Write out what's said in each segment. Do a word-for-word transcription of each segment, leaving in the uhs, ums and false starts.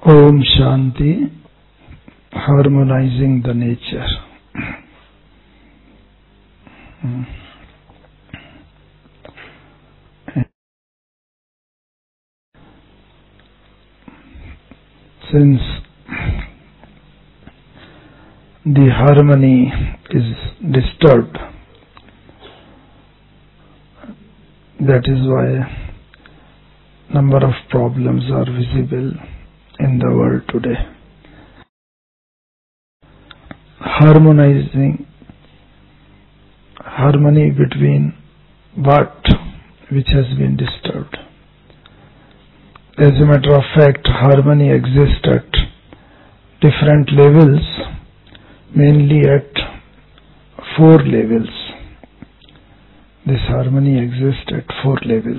Om Shanti, harmonizing the nature. Since the harmony is disturbed, that is why number of problems are visible in the world today. Harmonizing, harmony between what which has been disturbed. As a matter of fact, harmony exists at different levels, mainly at four levels. This harmony exists at four levels.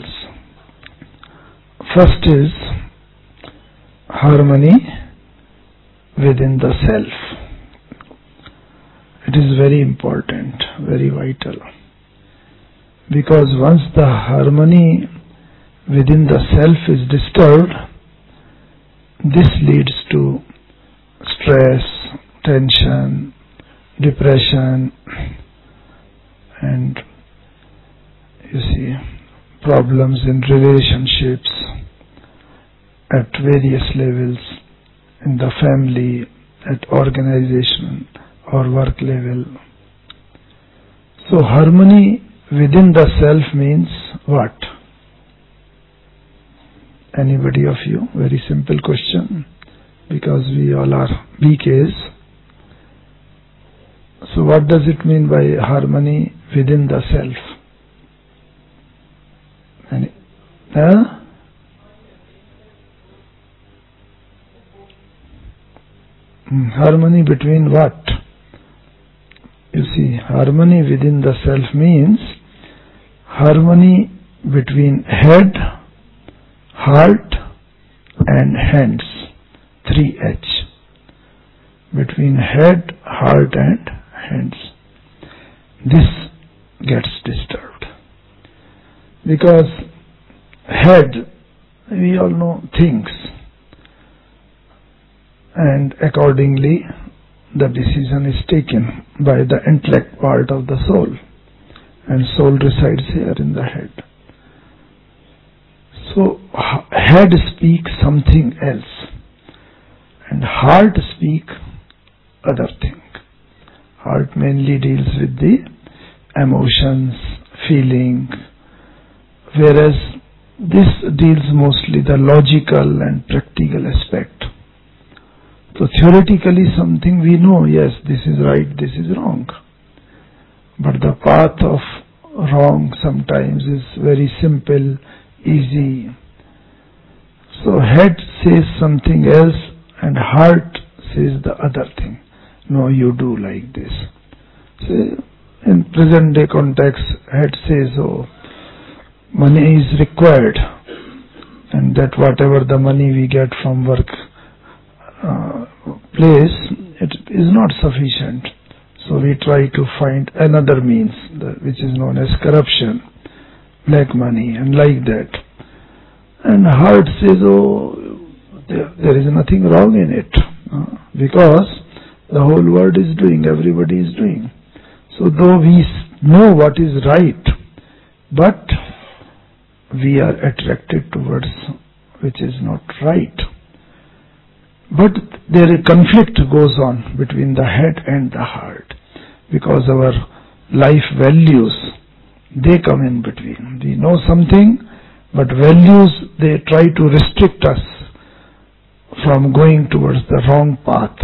First is harmony within the self. It is very important, very vital. Because once the harmony within the self is disturbed, this leads to stress, tension, depression, and you see, problems in relationships at various levels, in the family, at organization or work level. So harmony within the self means what? Anybody of you? Very simple question, because we all are B Ks. So what does it mean by harmony within the self? Any, huh? Harmony between what? You see, harmony within the self means harmony between head, heart and hands. three H. Between head, heart and hands. This gets disturbed. Because head, we all know, thinks, and accordingly the decision is taken by the intellect part of the soul, and soul resides here in the head. So head speaks something else and heart speaks other thing. Heart mainly deals with the emotions, feeling, whereas this deals mostly the logical and practical aspect. So theoretically something we know, yes, this is right, this is wrong. But the path of wrong sometimes is very simple, easy. So head says something else and heart says the other thing. No, you do like this. So in present day context, head says, oh, money is required, and that whatever the money we get from work uh, place, it is not sufficient. So we try to find another means, which is known as corruption, black money, and like that. And heart says, oh, there, there is nothing wrong in it, uh, because the whole world is doing, everybody is doing. So though we know what is right, but we are attracted towards which is not right. But there a conflict goes on between the head and the heart, because our life values, they come in between. We know something, but values, they try to restrict us from going towards the wrong path.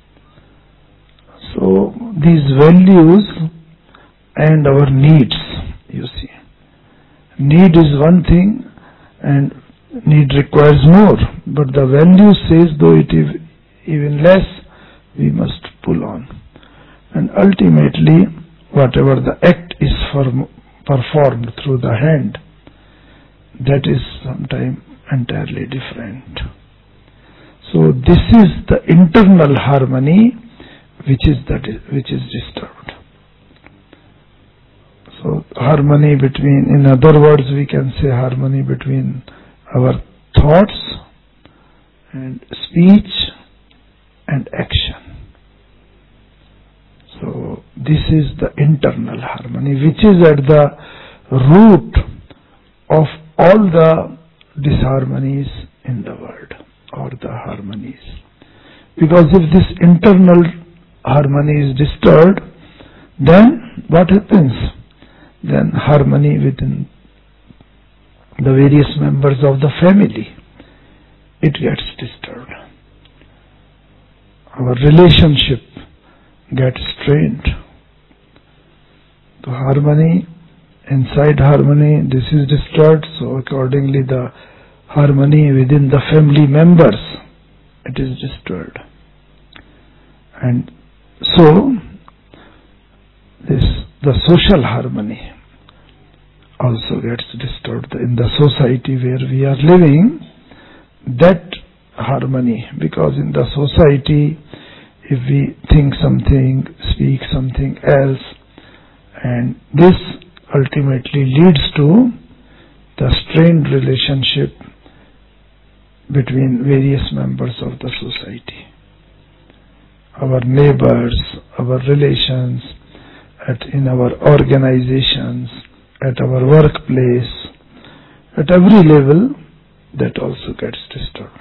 So these values and our needs, you see. Need is one thing and need requires more, but the value says though it is even less, we must pull on. And ultimately, whatever the act is form, performed through the hand, that is sometimes entirely different. So this is the internal harmony which is that which is disturbed. So harmony between, in other words, we can say harmony between our thoughts and speech and action. So this is the internal harmony, which is at the root of all the disharmonies in the world, or the harmonies. Because if this internal harmony is disturbed, then what happens? Then harmony within the various members of the family, it gets disturbed. Our relationship gets strained. The harmony, inside harmony, this is disturbed, so accordingly the harmony within the family members, it is disturbed. And so, this the social harmony also gets disturbed in the society where we are living. That harmony, because in the society, if we think something, speak something else, and this ultimately leads to the strained relationship between various members of the society. Our neighbors, our relations, at, in our organizations, at our workplace, at every level, that also gets disturbed.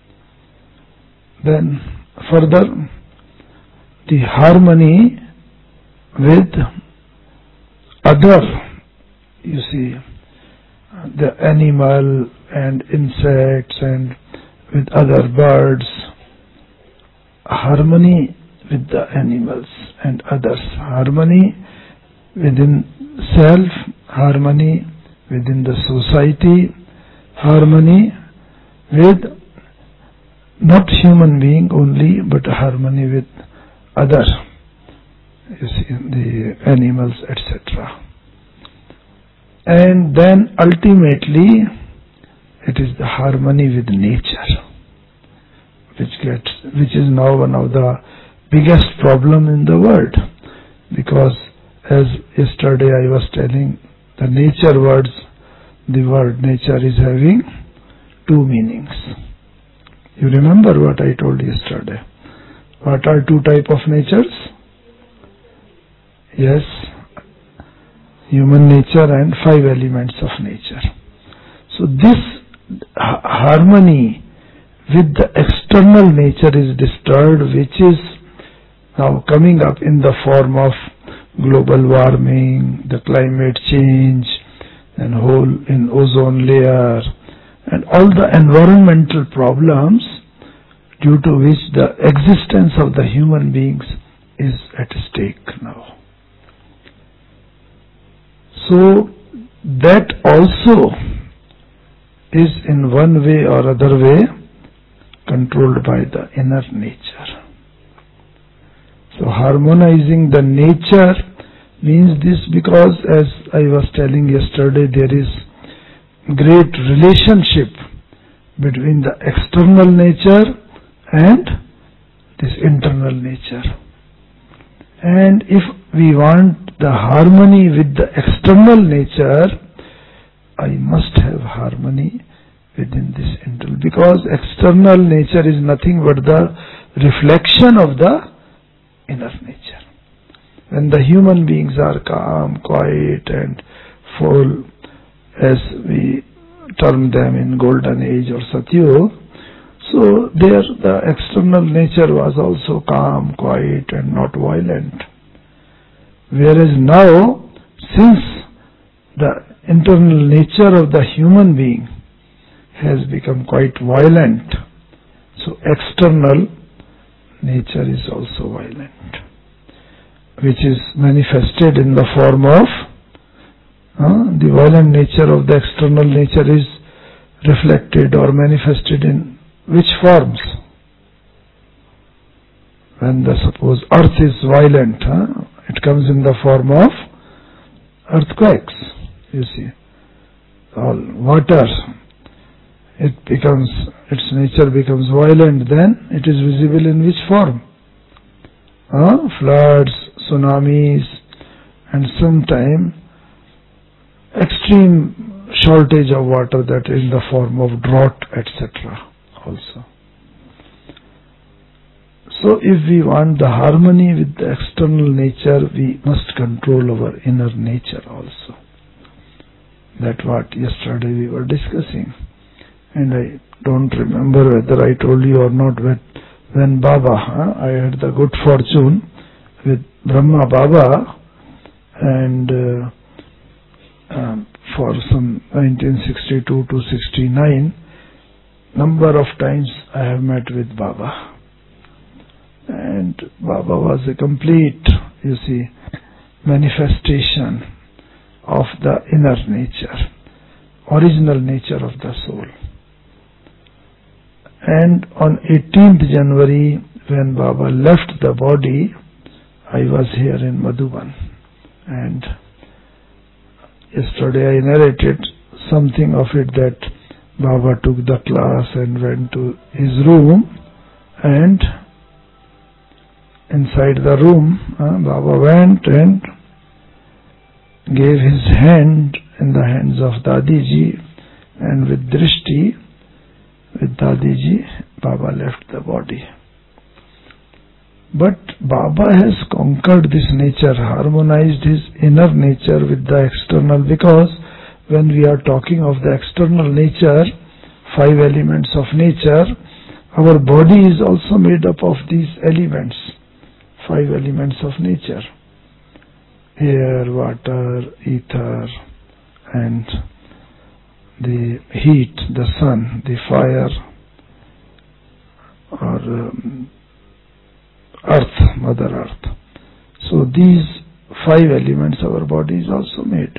Then further, the harmony with other, you see, the animal and insects and with other birds, harmony with the animals and others, harmony within self, harmony within the society, harmony with not human being only, but harmony with other, you see, the animals, et cetera. And then ultimately, it is the harmony with nature, which gets, which is now one of the biggest problem in the world, because as yesterday I was telling, the nature words, the word nature is having two meanings. You remember what I told yesterday? What are two types of natures? Yes, human nature and five elements of nature. So this harmony with the external nature is disturbed, which is now coming up in the form of global warming, the climate change, and hole in ozone layer, and all the environmental problems due to which the existence of the human beings is at stake now. So that also is in one way or other way controlled by the inner nature. So harmonizing the nature means this, because as I was telling yesterday, there is great relationship between the external nature and this internal nature. And if we want the harmony with the external nature, I must have harmony within this internal, because external nature is nothing but the reflection of the inner nature. When the human beings are calm, quiet and full, as we term them in golden age or Satyug, so there the external nature was also calm, quiet and not violent. Whereas now, since the internal nature of the human being has become quite violent, so external nature is also violent, which is manifested in the form of uh, the violent nature of the external nature is reflected or manifested in which forms? When the suppose earth is violent, huh? It comes in the form of earthquakes, you see. All water, it becomes, its nature becomes violent, then it is visible in which form? Uh, floods, tsunamis, and sometime extreme shortage of water, that in the form of drought, et cetera also. So if we want the harmony with the external nature, we must control our inner nature also. That's what yesterday we were discussing. And I don't remember whether I told you or not, but when Baba, huh, I had the good fortune with Brahma Baba, and uh, um, for some nineteen sixty-two to sixty-nine, number of times I have met with Baba. And Baba was a complete, you see, manifestation of the inner nature, original nature of the soul. And on eighteenth January, when Baba left the body, I was here in Madhuban. And yesterday I narrated something of it, that Baba took the class and went to his room, and inside the room, uh, Baba went and gave his hand in the hands of Dadiji, and with drishti, with Dadiji, Baba left the body. But Baba has conquered this nature, harmonized his inner nature with the external, because when we are talking of the external nature, five elements of nature, our body is also made up of these elements, five elements of nature: air, water, ether, and the heat, the sun, the fire, or um, earth, Mother Earth. So these five elements our body is also made.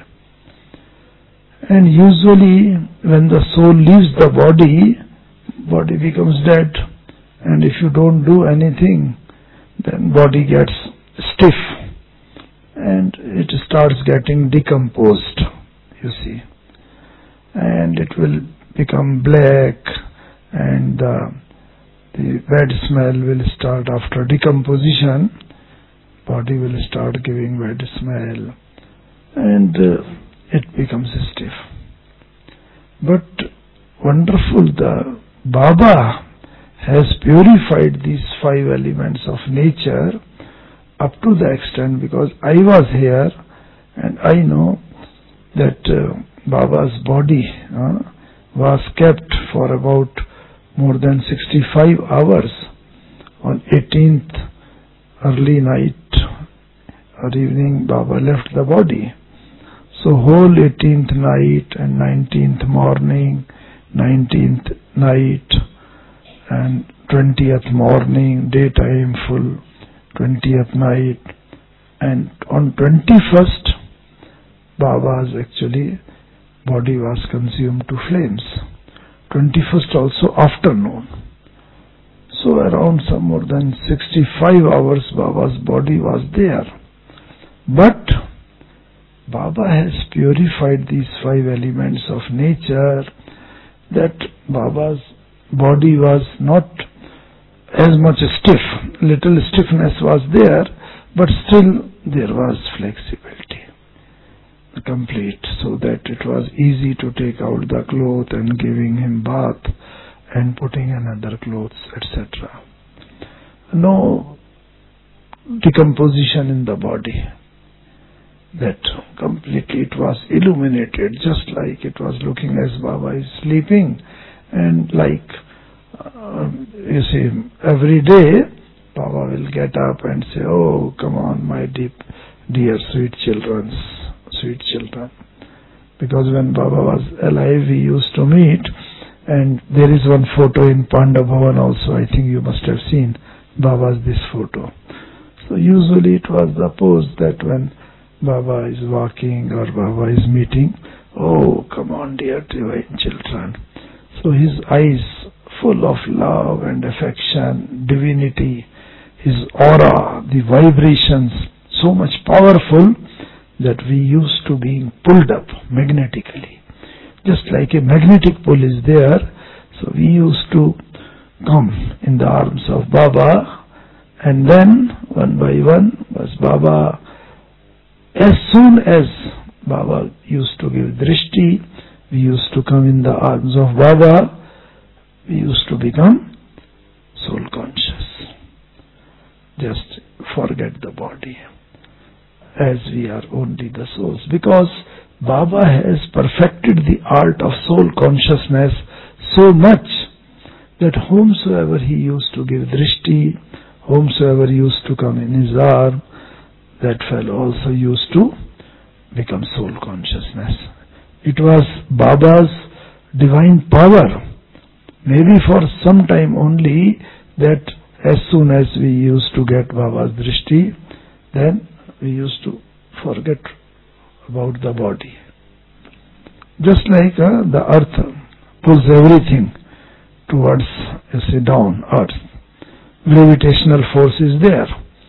And usually when the soul leaves the body, body becomes dead, and if you don't do anything, then body gets stiff and it starts getting decomposed, you see, and it will become black, and uh, the bad smell will start after decomposition. Body will start giving bad smell, and uh, it becomes stiff. But wonderful, the Baba has purified these five elements of nature up to the extent, because I was here and I know that uh, Baba's body uh, was kept for about more than sixty-five hours. On eighteenth early night or evening, Baba left the body. So whole eighteenth night and nineteenth morning, nineteenth night and twentieth morning, daytime full, twentieth night, and on twenty-first, Baba's actually body was consumed to flames. twenty-first also afternoon. So around some more than sixty-five hours Baba's body was there. But Baba has purified these five elements of nature, that Baba's body was not as much stiff. Little stiffness was there, but still there was flexibility, complete, so that it was easy to take out the cloth and giving him bath and putting another clothes, et cetera. No decomposition in the body. That completely it was illuminated, just like it was looking as Baba is sleeping, and like uh, you see, every day Baba will get up and say, "Oh, come on, my deep, dear sweet children, sweet children." Because when Baba was alive, we used to meet, and there is one photo in Panda Bhavan also. I think you must have seen Baba's this photo. So usually it was the pose that when Baba is walking or Baba is meeting, "Oh, come on, dear divine children." So his eyes full of love and affection, divinity, his aura, the vibrations, so much powerful that we used to being pulled up magnetically. Just like a magnetic pull is there, so we used to come in the arms of Baba, and then one by one was Baba. As soon as Baba used to give drishti, we used to come in the arms of Baba, we used to become soul conscious. just forget the body, as we are only the souls. Because Baba has perfected the art of soul consciousness so much that whomsoever he used to give drishti, whomsoever used to come in his arm, that fellow also used to become soul consciousness. It was Baba's divine power, maybe for some time only, that as soon as we used to get Baba's drishti, then we used to forget about the body. Just like uh, the earth pulls everything towards, you see, down, earth. Gravitational force is there.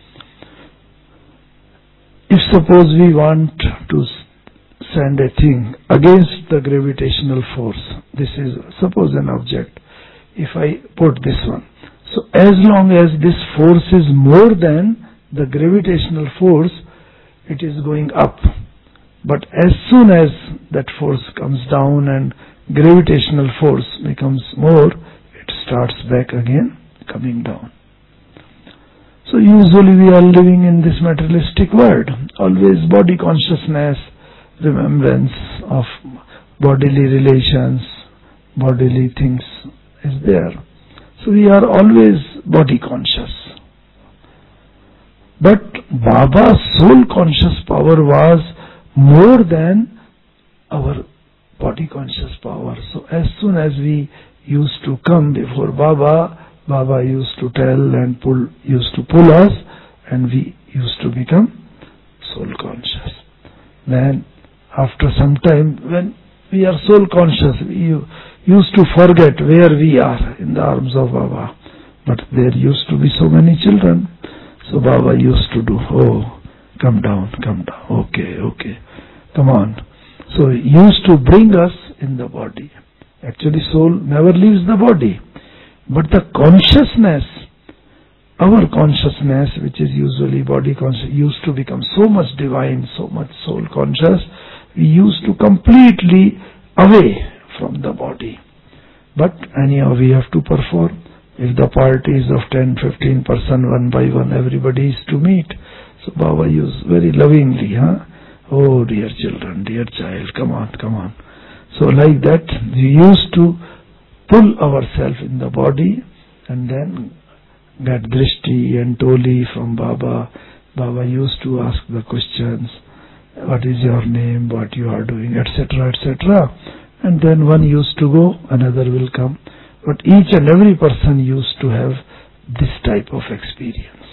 If suppose we want to send a thing against the gravitational force, this is suppose an object, if I put this one, so as long as this force is more than the gravitational force, it is going up. But as soon as that force comes down and gravitational force becomes more, it starts back again coming down. So usually we are living in this materialistic world, always body consciousness, remembrance of bodily relations, bodily things is there. So we are always body conscious. But Baba's soul conscious power was more than our body conscious power. So as soon as we used to come before Baba, Baba used to tell and pull, used to pull us, and we used to become soul conscious. Then after some time, when we are soul conscious, we used to forget where we are in the arms of Baba. But there used to be so many children. So Baba used to do, oh, come down, come down, okay, okay, come on. So he used to bring us in the body. Actually soul never leaves the body. But the consciousness, our consciousness, which is usually body conscious, used to become so much divine, so much soul conscious, we used to completely away from the body. But anyhow we have to perform. If the party is of ten, fifteen person, one by one, everybody is to meet. So Baba used very lovingly, huh? Oh dear children, dear child, come on, come on. So like that, we used to pull ourselves in the body and then get drishti and toli from Baba. Baba used to ask the questions, what is your name, what you are doing, et cetera, et cetera. And then one used to go, another will come. But each and every person used to have this type of experience.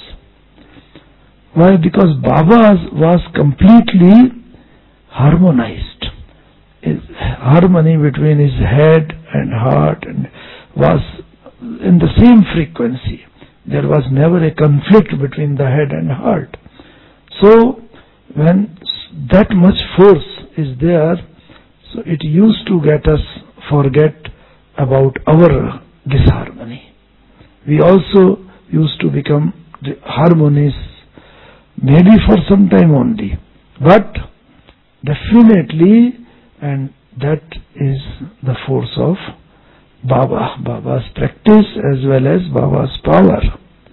Why? Because Baba was completely harmonized. His harmony between his head and heart and was in the same frequency. There was never a conflict between the head and heart. So when that much force is there, so it used to get us forget about our disharmony. We also used to become harmonious, maybe for some time only, but definitely, and that is the force of Baba, Baba's practice as well as Baba's power.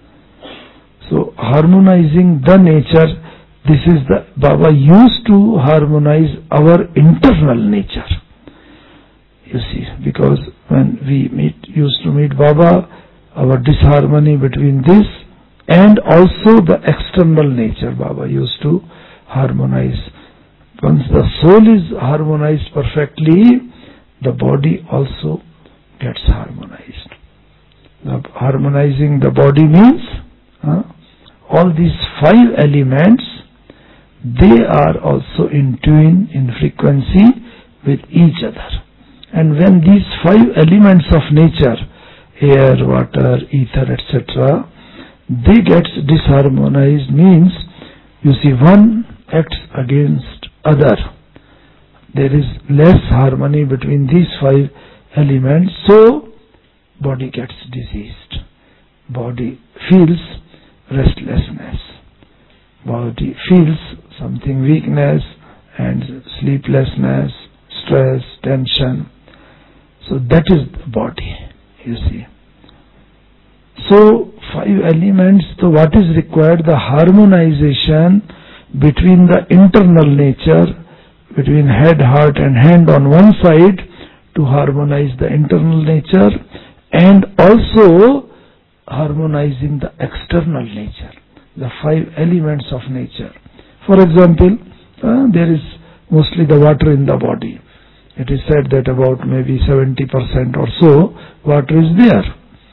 So harmonizing the nature, this is the, Baba used to harmonize our internal nature. You see, because when we meet, used to meet Baba, our disharmony between this and also the external nature, Baba used to harmonize. Once the soul is harmonized perfectly, the body also gets harmonized. The harmonizing the body means uh, all these five elements, they are also in tune, in frequency with each other. And when these five elements of nature, air, water, ether, et cetera, they get disharmonized, means, you see, one acts against other. There is less harmony between these five elements, so body gets diseased. Body feels restlessness. Body feels something weakness and sleeplessness, stress, tension. So that is the body, you see. So five elements, so what is required? The harmonization between the internal nature, between head, heart and hand on one side, to harmonize the internal nature, and also harmonizing the external nature, the five elements of nature. For example, uh, there is mostly the water in the body. It is said that about maybe seventy percent or so water is there.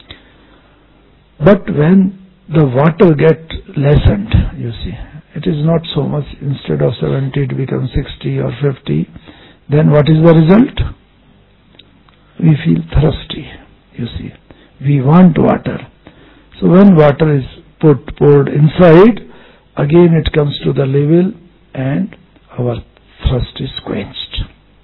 But when the water gets lessened, you see, it is not so much, instead of seventy it becomes sixty or fifty, then what is the result? We feel thirsty, you see. We want water. So when water is put, poured inside, again it comes to the level and our thirst is quenched.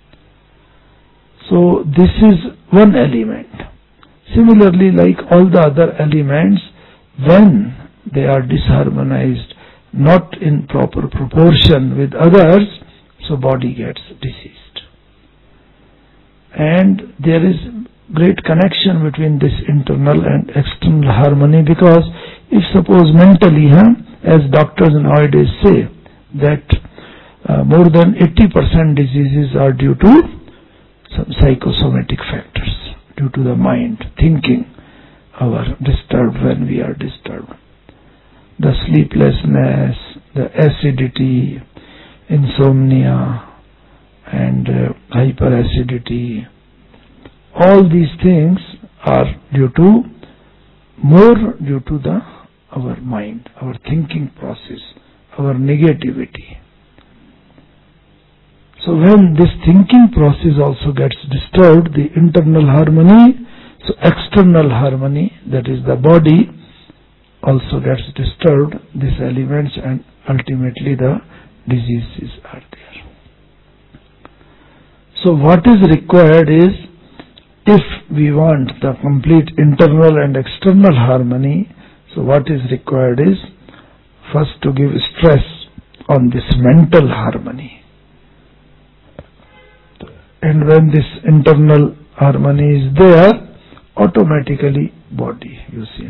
So this is one element. Similarly, like all the other elements, when they are disharmonized, not in proper proportion with others, so body gets diseased. And there is great connection between this internal and external harmony, because if suppose mentally, huh, as doctors nowadays say, that uh, more than eighty percent diseases are due to some psychosomatic factors, due to the mind, thinking, our disturbed when we are disturbed. The sleeplessness, the acidity, insomnia, and uh, hyperacidity, all these things are due to, more due to the our mind, our thinking process, our negativity. So when this thinking process also gets disturbed, the internal harmony, so external harmony, that is the body, also gets disturbed, these elements, and ultimately the diseases are there. So what is required is, if we want the complete internal and external harmony, so what is required is first to give stress on this mental harmony. And when this internal harmony is there, automatically body, you see.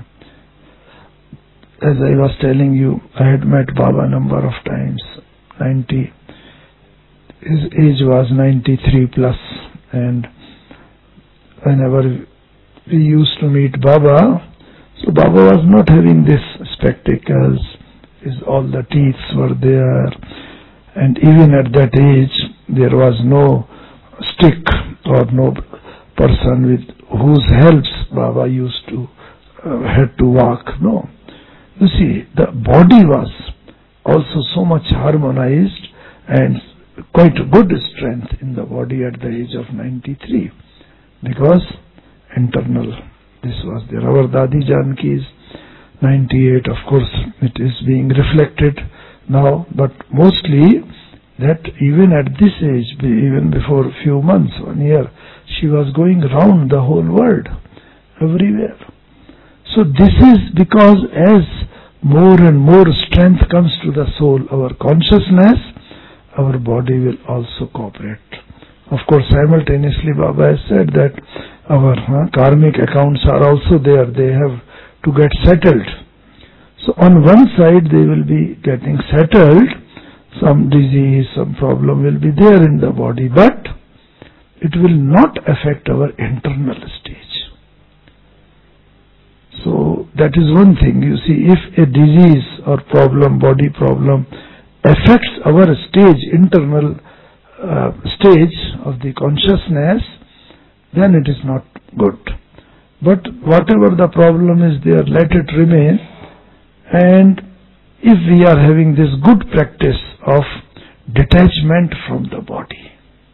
As I was telling you, I had met Baba a number of times, ninety, his age was ninety-three plus, and whenever we used to meet Baba, so Baba was not having this spectacles, his, all the teeth were there, and even at that age there was no stick or no person with whose helps Baba used to uh, had to walk. No, you see, the body was also so much harmonized and quite good strength in the body at the age of ninety-three, because internal this was there. Our Dadi Janki is ninety-eight, of course it is being reflected now, but mostly that even at this age, even before a few months, one year, she was going round the whole world, everywhere. So this is because as more and more strength comes to the soul, our consciousness, our body will also cooperate. Of course, simultaneously Baba has said that our uh, karmic accounts are also there, they have to get settled. So on one side they will be getting settled, some disease, some problem will be there in the body, but it will not affect our internal stage. So that is one thing. You see, if a disease or problem, body problem, affects our stage, internal uh, stage of the consciousness, then it is not good. But whatever the problem is there, let it remain. And if we are having this good practice of detachment from the body,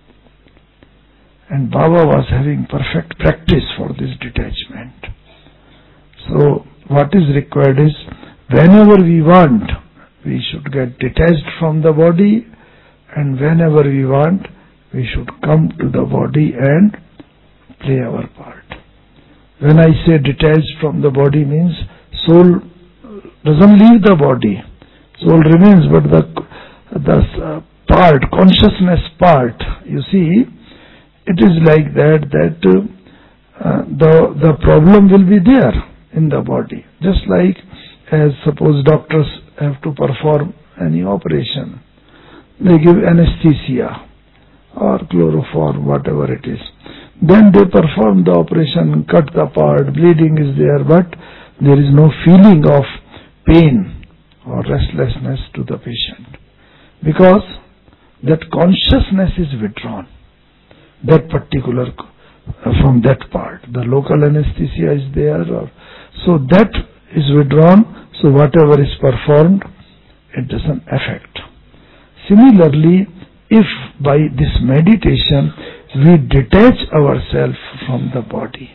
and Baba was having perfect practice for this detachment. So what is required is, whenever we want, we should get detached from the body, and whenever we want, we should come to the body and play our part. When I say detached from the body, means soul doesn't leave the body. Soul remains, but the, the uh, part, consciousness part, you see, it is like that, that uh, the, the problem will be there. in the body. Just like as suppose doctors have to perform any operation, they give anesthesia or chloroform, whatever it is. Then they perform the operation, cut the part, bleeding is there, but there is no feeling of pain or restlessness to the patient, because that consciousness is withdrawn, that particular uh, from that part. The local anesthesia is there, or, so that is withdrawn, so whatever is performed, it doesn't affect. Similarly, if by this meditation we detach ourselves from the body,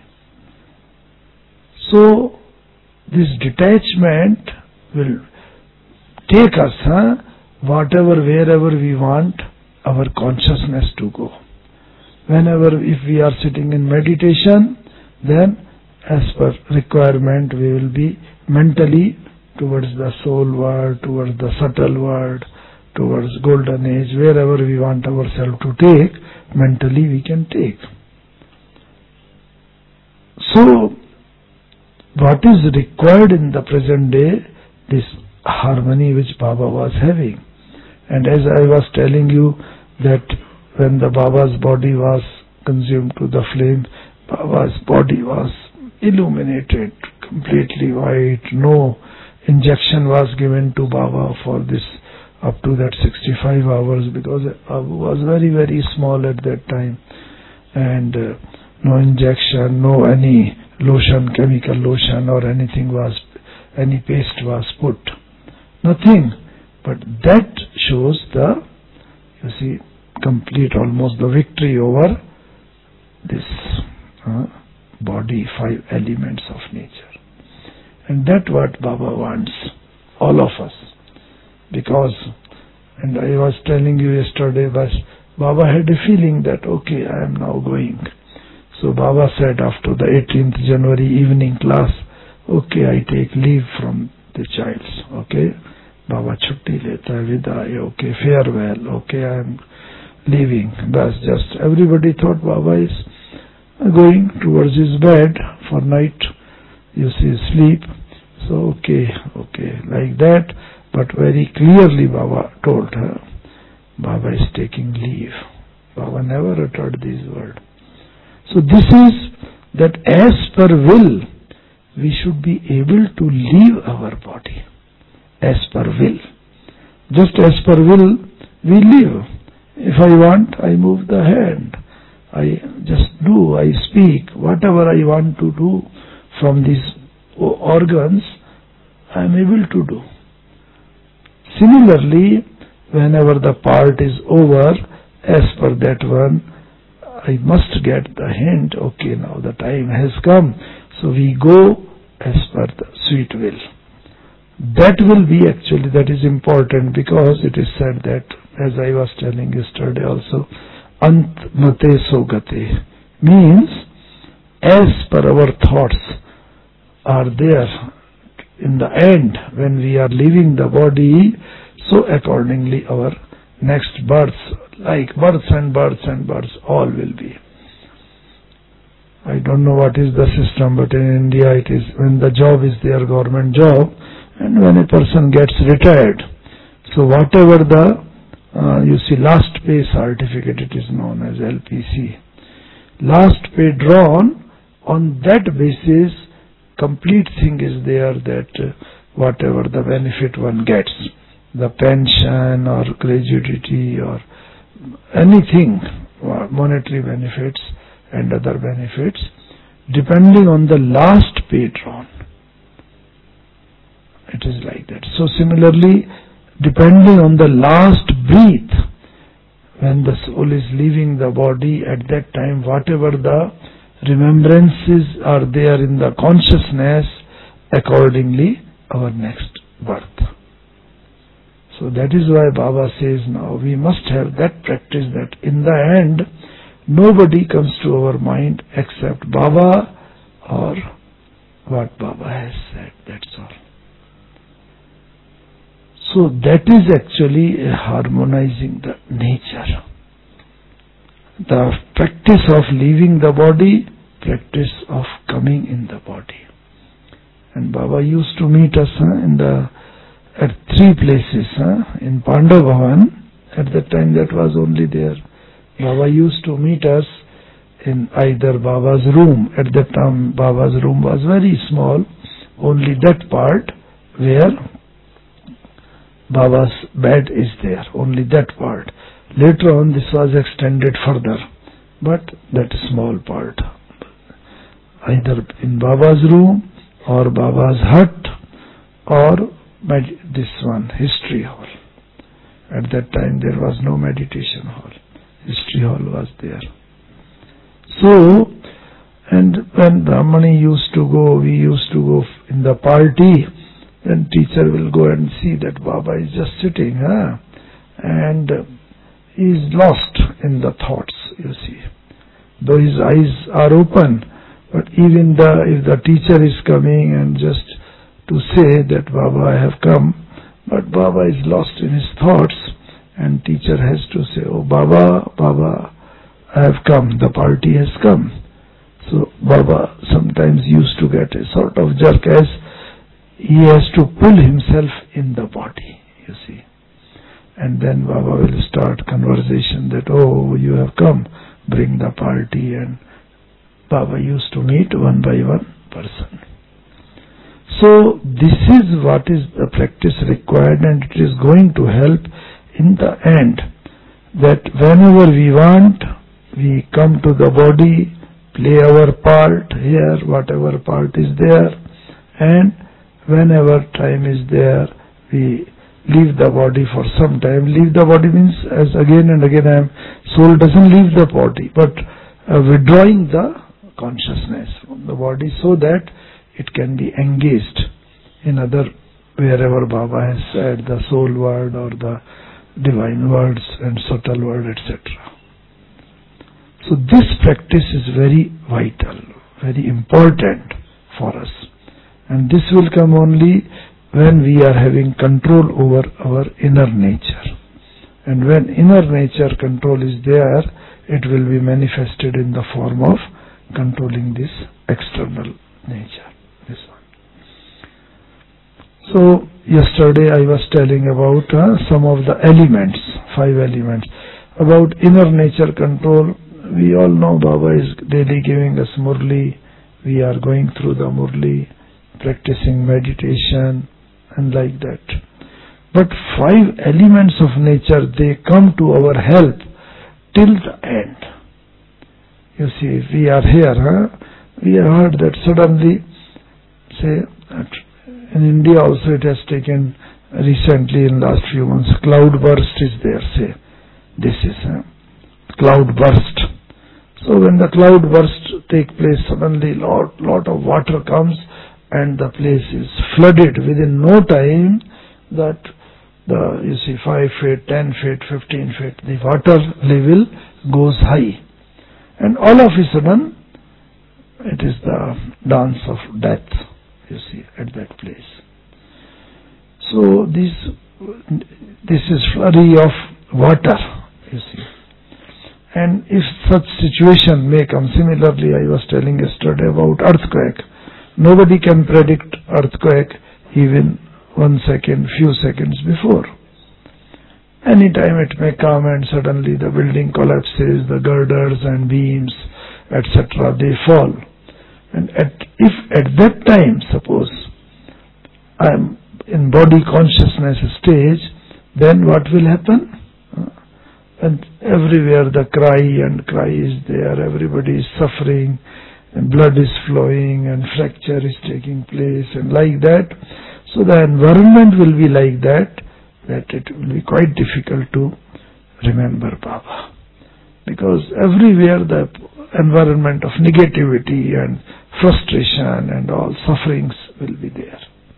so this detachment will take us, huh, whatever, wherever we want our consciousness to go. Whenever, if we are sitting in meditation, then as per requirement we will be mentally towards the soul world, towards the subtle world, towards golden age, wherever we want ourselves to take, mentally we can take. So, what is required in the present day, this harmony which Baba was having. And as I was telling you that when the Baba's body was consumed to the flame, Baba's body was illuminated, completely white, no injection was given to Baba for this up to that sixty-five hours, because Baba was very very small at that time, and uh, no injection, no any lotion, chemical lotion or anything was, any paste was put, nothing. But that shows the, you see, complete almost the victory over this uh, body, five elements of nature. And that's what Baba wants, all of us. Because, and I was telling you yesterday, was Baba had a feeling that, okay, I am now going. So Baba said after the eighteenth January evening class, okay, I take leave from the childs, okay. Baba chutti leta hai, vidaai, okay, farewell, okay, I am leaving. That's just, everybody thought Baba is going towards his bed for night, you see, sleep. So, okay, okay, like that. But very clearly Baba told her, Baba is taking leave. Baba never uttered these words. So this is that as per will, we should be able to leave our body. As per will. Just as per will, we live. If I want, I move the hand. I just do, I speak. Whatever I want to do from these organs, I am able to do. Similarly, whenever the part is over, as per that one, I must get the hint, okay, now the time has come. So we go as per the sweet will. That will be actually, that is important, because it is said that, as I was telling yesterday also, ant mate so gate, means as per our thoughts are there in the end, when we are leaving the body, so accordingly our next births, like births and births and births, all will be. I don't know what is the system, but in India it is, when the job is their government job, and when a person gets retired, so whatever the, uh, you see, last pay certificate, it is known as L P C. Last pay drawn, on that basis, complete thing is there that uh, whatever the benefit one gets, the pension or gratuity or anything, monetary benefits and other benefits, depending on the last pay drawn. It is like that. So similarly, depending on the last breath, when the soul is leaving the body, at that time, whatever the remembrances are there in the consciousness, accordingly our next birth. So that is why Baba says now we must have that practice, that in the end nobody comes to our mind except Baba or what Baba has said, that's all. So that is actually harmonizing the nature. The practice of leaving the body, practice of coming in the body. Baba used to meet us huh, in the at three places. Huh? In Pandav Bhavan, at that time that was only there. Baba used to meet us in either Baba's room. At that time Baba's room was very small, only that part where Baba's bed is there, only that part. Later on this was extended further, but that small part, either in Baba's room or Baba's hut or med- this one, history hall. At that time there was no meditation hall, history hall was there. So, and when Brahmani used to go, we used to go in the party, then teacher will go and see that Baba is just sitting, huh? and he is lost in the thoughts, you see. Though his eyes are open, but even the if the teacher is coming and just to say that Baba I have come, but Baba is lost in his thoughts, and teacher has to say, oh Baba, Baba, I have come, the party has come. So Baba sometimes used to get a sort of jerk as he has to pull himself in the body, you see. And then Baba will start conversation that, oh, you have come, bring the party, and Baba used to meet one by one person. So this is what is the practice required, and it is going to help in the end, that whenever we want, we come to the body, play our part here, whatever part is there, and whenever time is there, we leave the body for some time. Leave the body means, as again and again I am, soul doesn't leave the body, but uh, withdrawing the consciousness from the body so that it can be engaged in other, wherever Baba has said, the soul word or the divine words and subtle word, et cetera. So this practice is very vital, very important for us. And this will come only when we are having control over our inner nature. And when inner nature control is there, it will be manifested in the form of controlling this external nature. This one. So yesterday I was telling about uh, some of the elements, five elements. About inner nature control, we all know Baba is daily giving us Murli. We are going through the Murli, practicing meditation and like that. But five elements of nature, they come to our help till the end. You see, if we are here, huh? we have heard that suddenly, say, in India also it has taken recently in last few months, cloud burst is there, say, this is huh? cloud burst. So when the cloud burst take place, suddenly lot, lot of water comes and the place is flooded within no time. That the, you see, five feet, ten feet, fifteen feet, the water level goes high. And all of a sudden, it is the dance of death, you see, at that place. So this, this is flurry of water, you see. And if such situation may come, similarly I was telling yesterday about earthquake. Nobody can predict earthquake even one second, few seconds before. Anytime it may come and suddenly the building collapses, the girders and beams, et cetera, they fall. And at, if at that time, suppose, I am in body consciousness stage, then what will happen? And everywhere the cry and cry is there, everybody is suffering, and blood is flowing and fracture is taking place and like that. So the environment will be like that, that it will be quite difficult to remember Baba. Because everywhere the environment of negativity and frustration and all sufferings will be there.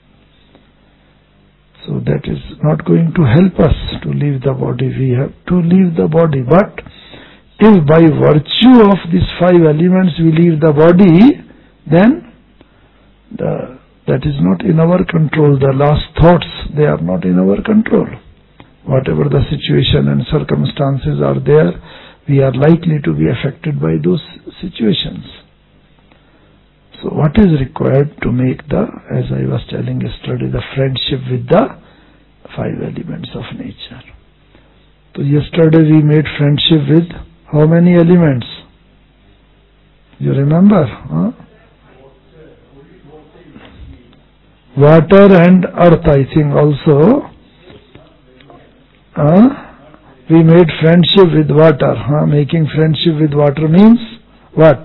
So that is not going to help us to leave the body. We have to leave the body. But if by virtue of these five elements we leave the body, then the, that is not in our control. The last thoughts, they are not in our control. Whatever the situation and circumstances are there, we are likely to be affected by those situations. So what is required to make the, as I was telling yesterday, the friendship with the five elements of nature? So yesterday we made friendship with how many elements? You remember? Huh? Water and earth, I think also. Huh? We made friendship with water. Huh? Making friendship with water means what?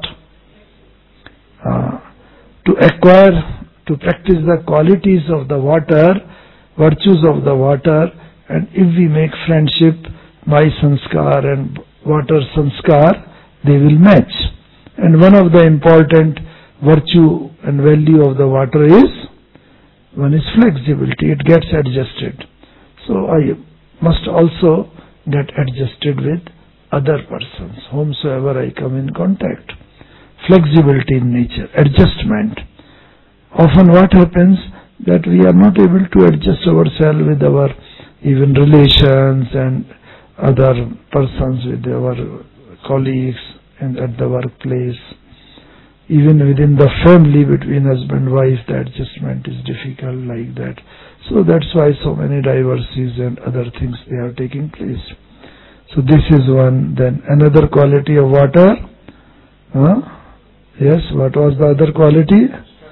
Uh, to acquire, to practice the qualities of the water, virtues of the water, and if we make friendship, my sanskar and water sanskar, they will match. And one of the important virtue and value of the water is, one is flexibility, it gets adjusted. So I must also get adjusted with other persons, whomsoever I come in contact. Flexibility in nature, adjustment. Often what happens that we are not able to adjust ourselves with our even relations and other persons, with our colleagues and at the workplace. Even within the family between husband and wife, the adjustment is difficult like that. So that's why so many divorces and other things they are taking place. So this is one. Then another quality of water. Huh? Yes, what was the other quality?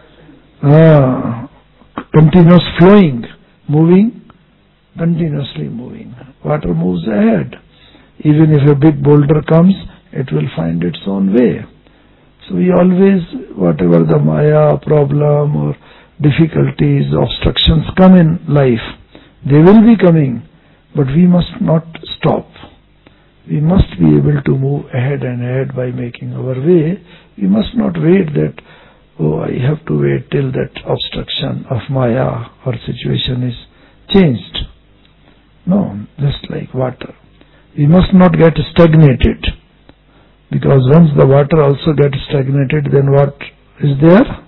Ah, continuous flowing, moving, continuously moving. Water moves ahead. Even if a big boulder comes, it will find its own way. So we always, whatever the maya problem or difficulties, obstructions come in life, they will be coming, but we must not stop. We must be able to move ahead and ahead by making our way. We must not wait that, oh, I have to wait till that obstruction of maya or situation is changed. No, just like water. We must not get stagnated. Because once the water also gets stagnated, then what is there?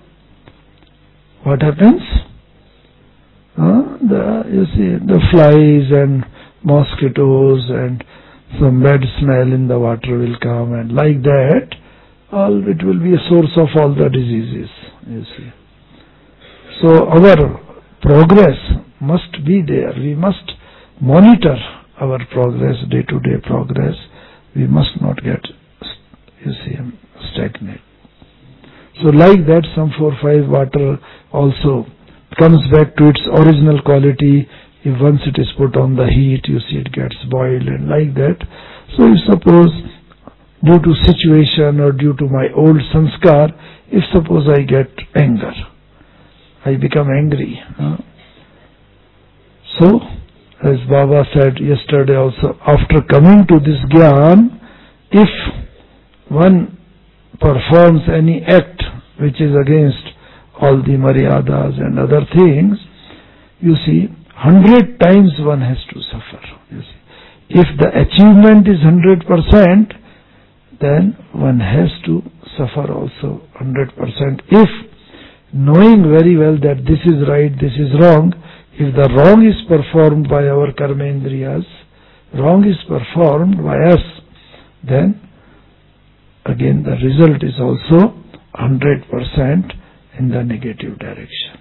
What happens? Uh, the, you see, the flies and mosquitoes and some bad smell in the water will come, and like that, all it will be a source of all the diseases, you see. So our progress must be there. We must monitor our progress, day-to-day progress. We must not get, you see, stagnant. So like that, some four five water also comes back to its original quality. If once it is put on the heat, you see it gets boiled and like that. So if suppose due to situation or due to my old sanskar, if suppose I get anger, I become angry. Huh? So, as Baba said yesterday also, after coming to this Gyan, if one performs any act which is against all the maryadas and other things, you see, hundred times one has to suffer. You see, if the achievement is hundred percent, then one has to suffer also hundred percent. If knowing very well that this is right, this is wrong, if the wrong is performed by our karmendriyas, wrong is performed by us, then again the result is also hundred percent in the negative direction.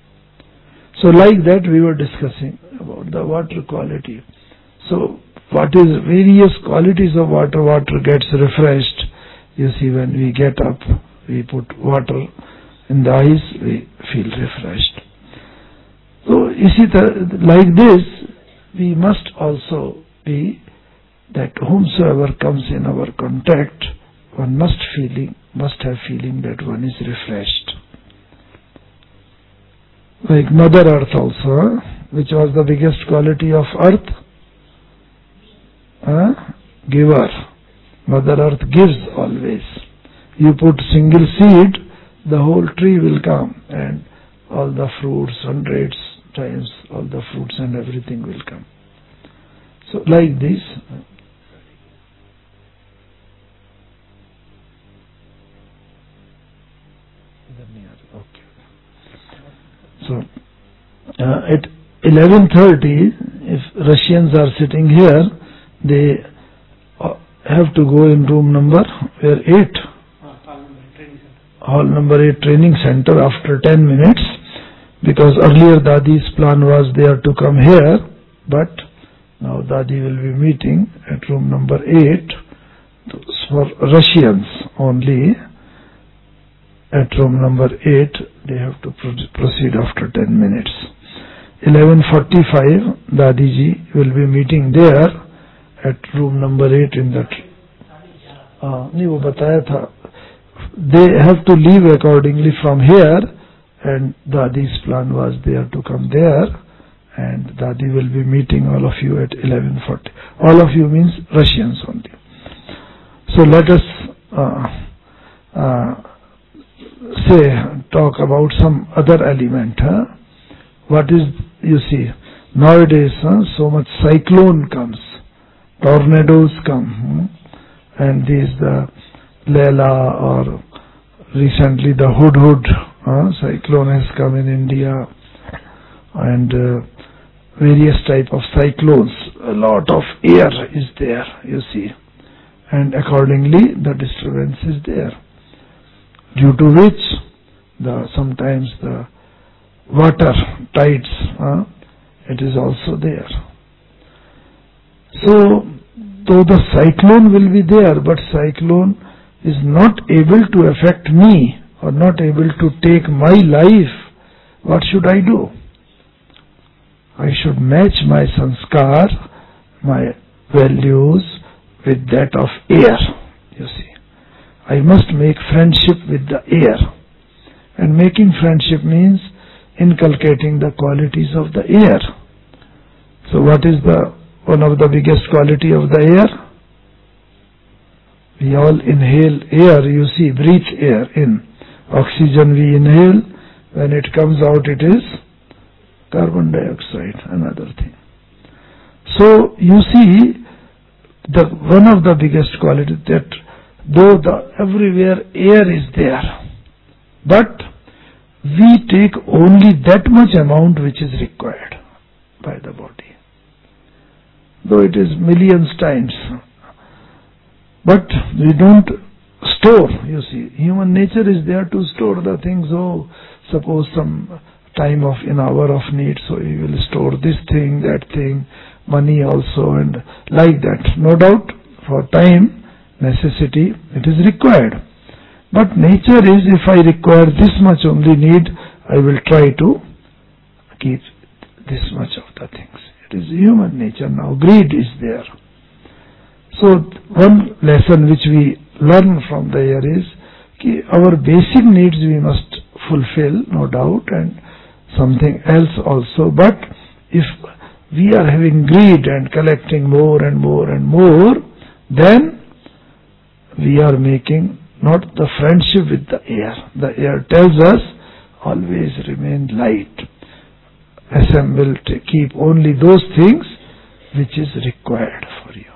So like that we were discussing about the water quality. So what is various qualities of water? Water gets refreshed. You see, when we get up, we put water in the eyes, we feel refreshed. So you see, the, like this, we must also be that whomsoever comes in our contact, one must feeling, must have feeling that one is refreshed. Like Mother Earth also, which was the biggest quality of Earth? Huh? Giver. Mother Earth gives always. You put single seed, the whole tree will come, and all the fruits, hundreds times, all the fruits and everything will come. So like this, so uh, at eleven thirty, if Russians are sitting here, they uh, have to go in room number where eight. hall number eight training center after ten minutes, because earlier Dadi's plan was there to come here, but now Dadi will be meeting at room number eight for Russians only. At room number eight they have to proceed after ten minutes. eleven forty-five Dadiji will be meeting there at room number eight in that. Uh, नहीं वो बताया था. They have to leave accordingly from here, and Dadi's plan was there to come there, and Dadi will be meeting all of you at eleven forty. All of you means Russians only. So let us uh, uh, say, talk about some other element. Huh? What is, you see, nowadays huh, so much cyclone comes, tornadoes come, hmm? and these the Leela, or recently the Hudhud uh, cyclone has come in India, and uh, various type of cyclones. A lot of air is there, you see, and accordingly the disturbance is there, due to which the sometimes the water tides, uh, it is also there. So though the cyclone will be there, but cyclone is not able to affect me or not able to take my life, what should I do? I should match my sanskar, my values, with that of air, you see. I must make friendship with the air. And making friendship means inculcating the qualities of the air. So what is the one of the biggest quality of the air? We all inhale air, you see, breathe air in. Oxygen we inhale, when it comes out it is carbon dioxide, another thing. So you see, the one of the biggest qualities that though the everywhere air is there, but we take only that much amount which is required by the body, though it is millions times, but we don't store. You see, human nature is there to store the things. Oh, suppose some time of in hour of need, so we will store this thing, that thing, money also, and like that. No doubt for time necessity it is required, but nature is, if I require this much only need, I will try to keep this much of the things. It is human nature. Now greed is there. So one lesson which we learn from the air is ki our basic needs we must fulfill, no doubt, and something else also, but if we are having greed and collecting more and more and more, then we are making not the friendship with the air. The air tells us always remain light. Assemble, keep only those things which is required for you.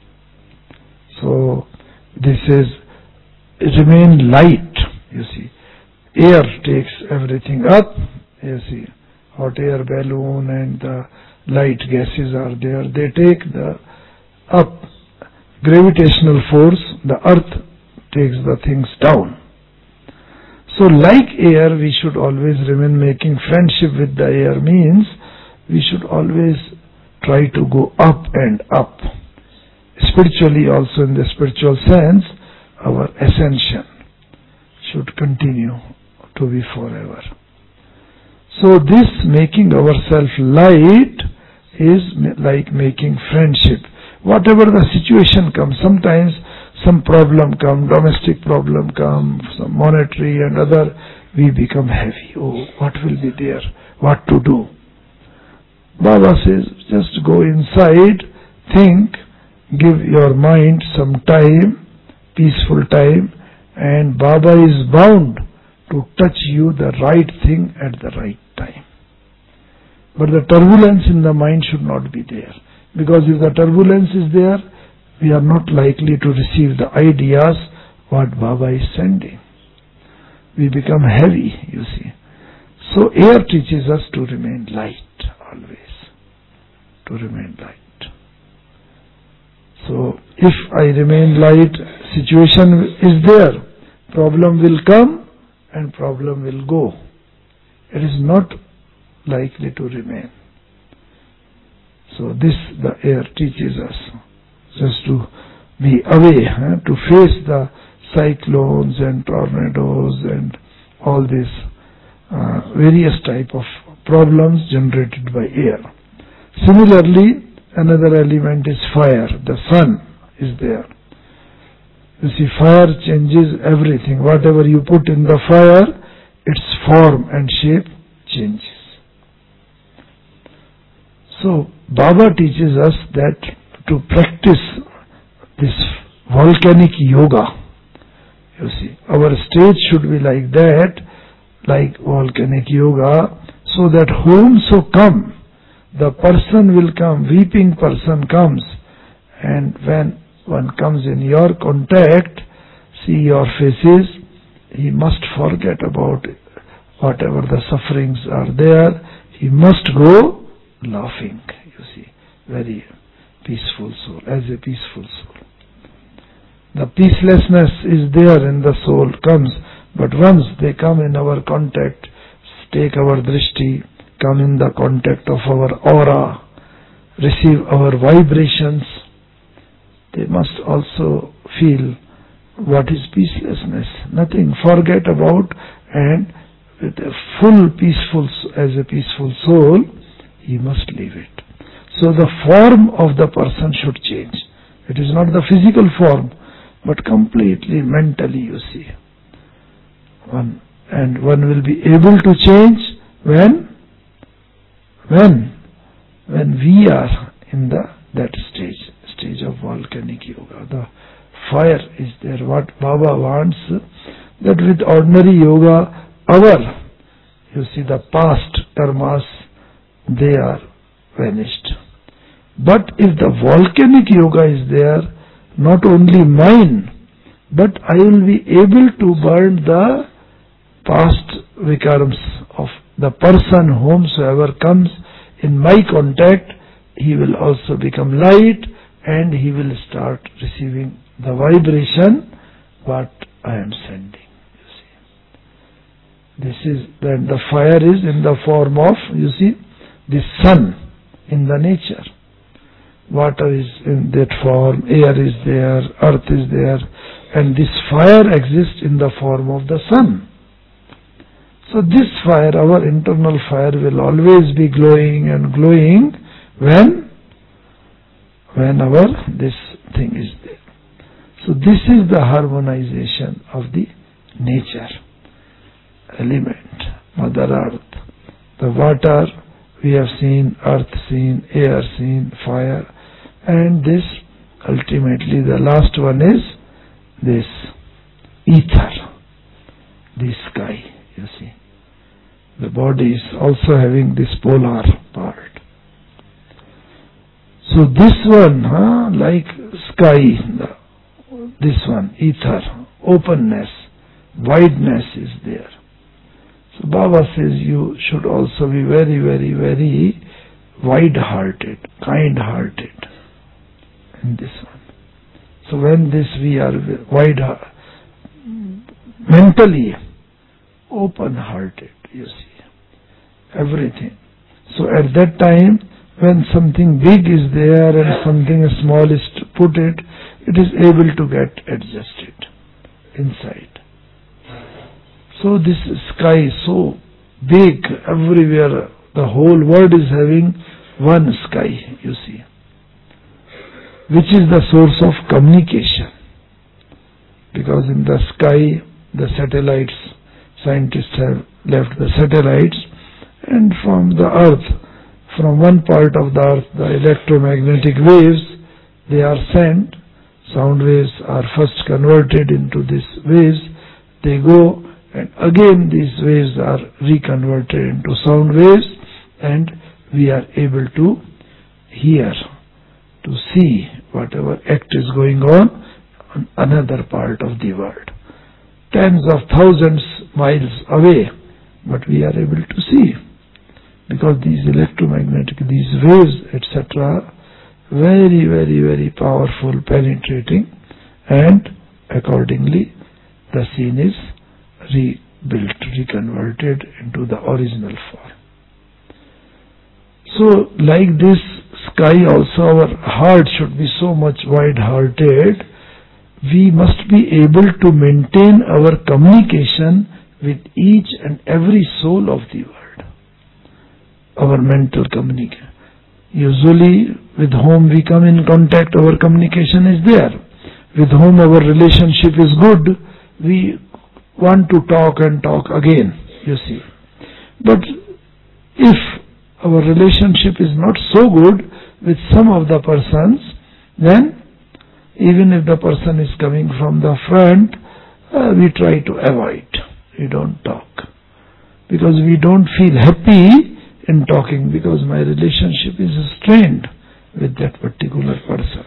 So this is remain light, you see. Air takes everything up, you see. Hot air balloon and the light gases are there, they take the up. Gravitational force, the earth takes the things down. So like air, we should always remain making friendship with the air, means we should always try to go up and up. Spiritually also, in the spiritual sense, our ascension should continue to be forever. So this making ourselves light is like making friendship. Whatever the situation comes, sometimes some problem come, domestic problem come, some monetary and other, we become heavy. Oh, what will be there? What to do? Baba says, just go inside, think, give your mind some time, peaceful time, and Baba is bound to touch you the right thing at the right time. But the turbulence in the mind should not be there. Because if the turbulence is there, we are not likely to receive the ideas what Baba is sending. We become heavy, you see. So air teaches us to remain light always. To remain light. So if I remain light, situation is there. Problem will come, and problem will go. It is not likely to remain. So this the air teaches us, just to be away, huh? to face the cyclones and tornadoes and all these uh, various type of problems generated by air. Similarly, another element is fire. The sun is there. You see, fire changes everything. Whatever you put in the fire, its form and shape changes. So, Baba teaches us that to practice this volcanic yoga, you see, our stage should be like that, like volcanic yoga, so that whomso come, the person will come, weeping person comes, and when one comes in your contact, see your faces, he must forget about whatever the sufferings are there, he must go laughing, you see, very peaceful soul, as a peaceful soul. The peacelessness is there in the soul, comes, but once they come in our contact, take our drishti, come in the contact of our aura, receive our vibrations, they must also feel what is peacelessness. Nothing, forget about, and with a full peaceful, as a peaceful soul, he must leave it. So the form of the person should change. It is not the physical form, but completely mentally, you see. One, and one will be able to change when? When? When we are in the that stage, stage of volcanic yoga. The fire is there. What Baba wants, that with ordinary yoga, our, you see, the past karmas, they are vanished. But if the volcanic yoga is there, not only mine, but I will be able to burn the past vikarams of the person whomsoever comes in my contact. He will also become light, and he will start receiving the vibration what I am sending. You see, this is then the fire is in the form of, you see, the sun in the nature. Water is in that form, air is there, earth is there, and this fire exists in the form of the sun. So this fire, our internal fire, will always be glowing and glowing when when our this thing is there. So this is the harmonization of the nature element, Mother Earth. The water we have seen, earth seen, air seen, fire, and this ultimately the last one is this ether, the sky, you see. The body is also having this polar part. So this one, huh, like sky, this one, ether, openness, wideness is there. So Baba says you should also be very, very, very wide-hearted, kind-hearted in this one. So when this we are wide, mentally open-hearted, you see, everything. So at that time, when something big is there and something small is put it, it is able to get adjusted inside. So this sky is so big, everywhere, the whole world is having one sky, you see, which is the source of communication. Because in the sky, the satellites, scientists have left the satellites, and from the earth, from one part of the earth, the electromagnetic waves, they are sent, sound waves are first converted into these waves, they go, and again these waves are reconverted into sound waves, and we are able to hear, to see whatever act is going on on another part of the world. Tens of thousands miles away, but we are able to see. Because these electromagnetic, these waves, et cetera, very, very, very powerful, penetrating, and accordingly the scene is rebuilt, reconverted into the original form. So like this sky also, our heart should be so much wide-hearted. We must be able to maintain our communication with each and every soul of the world. Our mental communication. Usually with whom we come in contact, our communication is there. With whom our relationship is good, we want to talk and talk again, you see. But if our relationship is not so good with some of the persons, then even if the person is coming from the front, uh, we try to avoid. We don't talk. Because we don't feel happy in talking, because my relationship is strained with that particular person.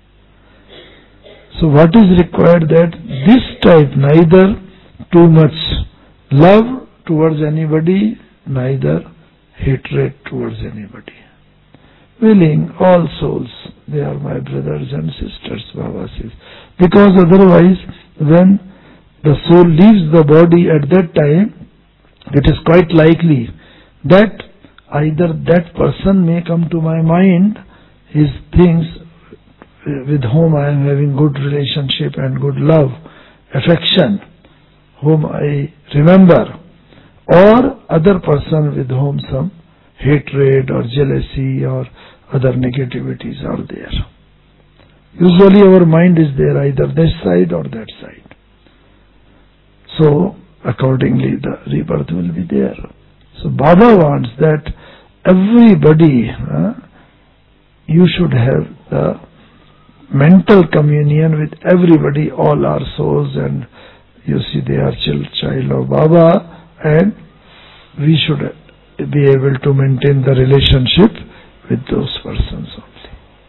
So what is required, that this type, neither too much love towards anybody, neither hatred towards anybody. Willing all souls, they are my brothers and sisters, Baba says. Because otherwise, when the soul leaves the body at that time, it is quite likely that either that person may come to my mind, his things with whom I am having good relationship and good love, affection, whom I remember, or other person with whom some hatred or jealousy or other negativities are there. Usually our mind is there, either this side or that side. So accordingly the rebirth will be there. So Baba wants that everybody, uh, you should have the mental communion with everybody, all our souls, and you see they are child, child of Baba, and we should be able to maintain the relationship with those persons only.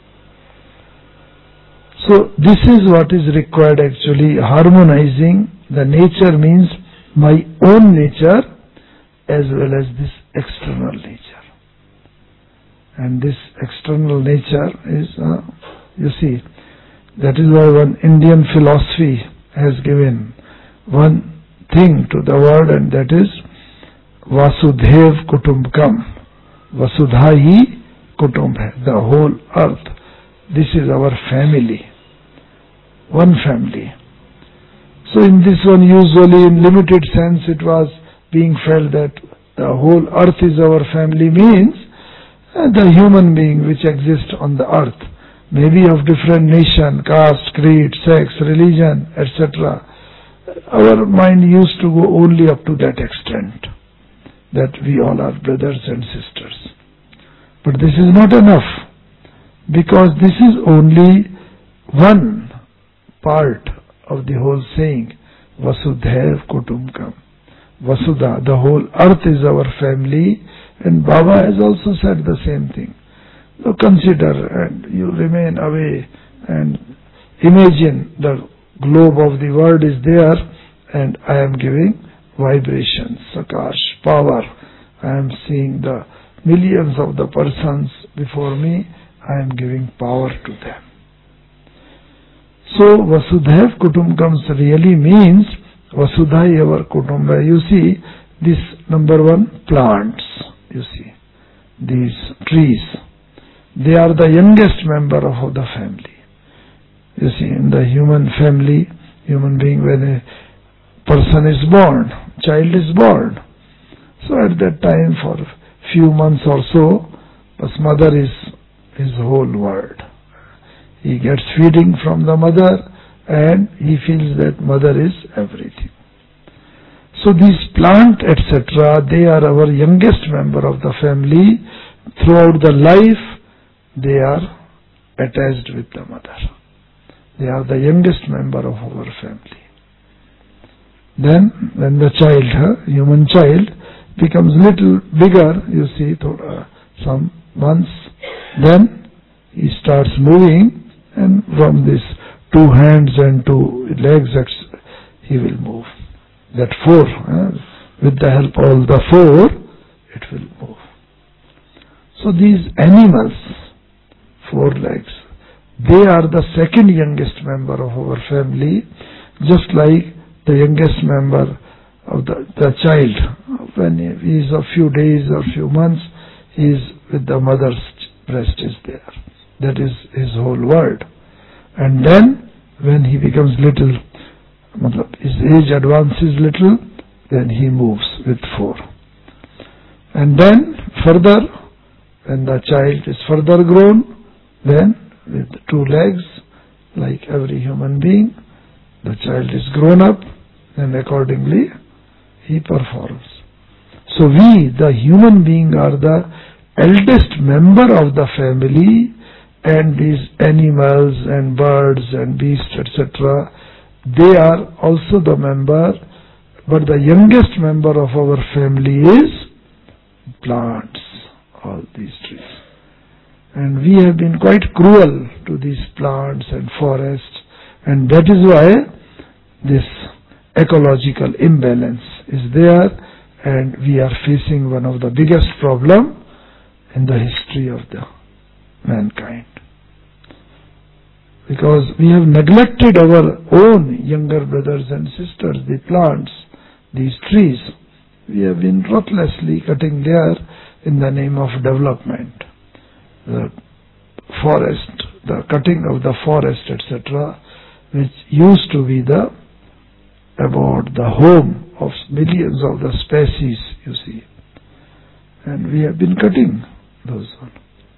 So this is what is required actually, harmonizing the nature, means my own nature as well as this external nature. And this external nature is, uh, you see, that is why one Indian philosophy has given one thing to the world, and that is Vasudhaiv Kutumbakam. Vasudha hi Kutumb hai, the whole earth. This is our family, one family. So in this one, usually in limited sense, it was being felt that the whole earth is our family, means uh, the human being which exists on the earth, maybe of different nation, caste, creed, sex, religion, et cetera. Our mind used to go only up to that extent, that we all are brothers and sisters. But this is not enough, because this is only one part of the whole saying, Vasudhaiv Kutumbakam. Vasudha, the whole earth is our family, and Baba has also said the same thing. So consider, and you remain away and imagine the globe of the world is there, and I am giving vibrations, Sakash, power. I am seeing the millions of the persons before me, I am giving power to them. So Vasudhaiv Kutumbakam really means Vasudhai Evar Kutumba. You see, this number one, plants, you see, these trees, they are the youngest member of the family. You see, in the human family, human being, when a person is born, child is born. So at that time, for few months or so, his mother is his whole world. He gets feeding from the mother, and he feels that mother is everything. So these plant, et cetera, they are our youngest member of the family. Throughout the life, they are attached with the mother. They are the youngest member of our family. Then, when the child, huh, human child, becomes little bigger, you see, thoda, some months, then he starts moving, and from this two hands and two legs, he will move. That four, huh, with the help of all the four, it will move. So these animals, four legs, they are the second youngest member of our family, just like the youngest member of the, the child. When he is a few days or few months, he is with the mother's breast is there. That is his whole world. And then when he becomes little, his age advances little, then he moves with four. And then further, when the child is further grown, then with two legs, like every human being, the child is grown up, and accordingly he performs. So we, the human being, are the eldest member of the family, and these animals and birds and beasts, et cetera, they are also the member, but the youngest member of our family is plants, all these trees. And we have been quite cruel to these plants and forests, and that is why this ecological imbalance is there, and we are facing one of the biggest problem in the history of the mankind. Because we have neglected our own younger brothers and sisters, the plants, these trees. We have been ruthlessly cutting there in the name of development. The forest, the cutting of the forest, et cetera, which used to be the about the home of millions of the species, you see. And we have been cutting those ones.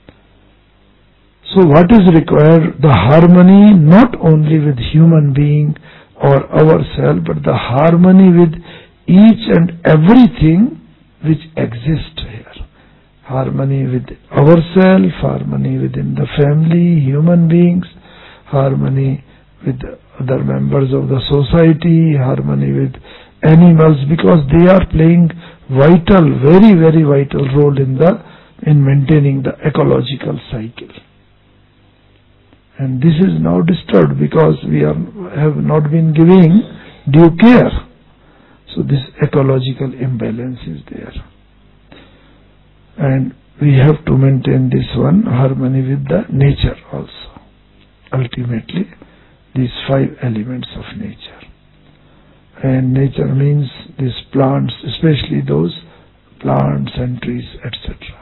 So what is required? The harmony not only with human being or ourselves, but the harmony with each and everything which exists here. Harmony with ourselves, harmony within the family, human beings, harmony with other members of the society, harmony with animals, because they are playing vital, very, very vital role in the in maintaining the ecological cycle. And this is now disturbed because we are, have not been giving due care. So this ecological imbalance is there. And we have to maintain this one, harmony with the nature also. Ultimately, these five elements of nature. And nature means these plants, especially those plants and trees, et cetera.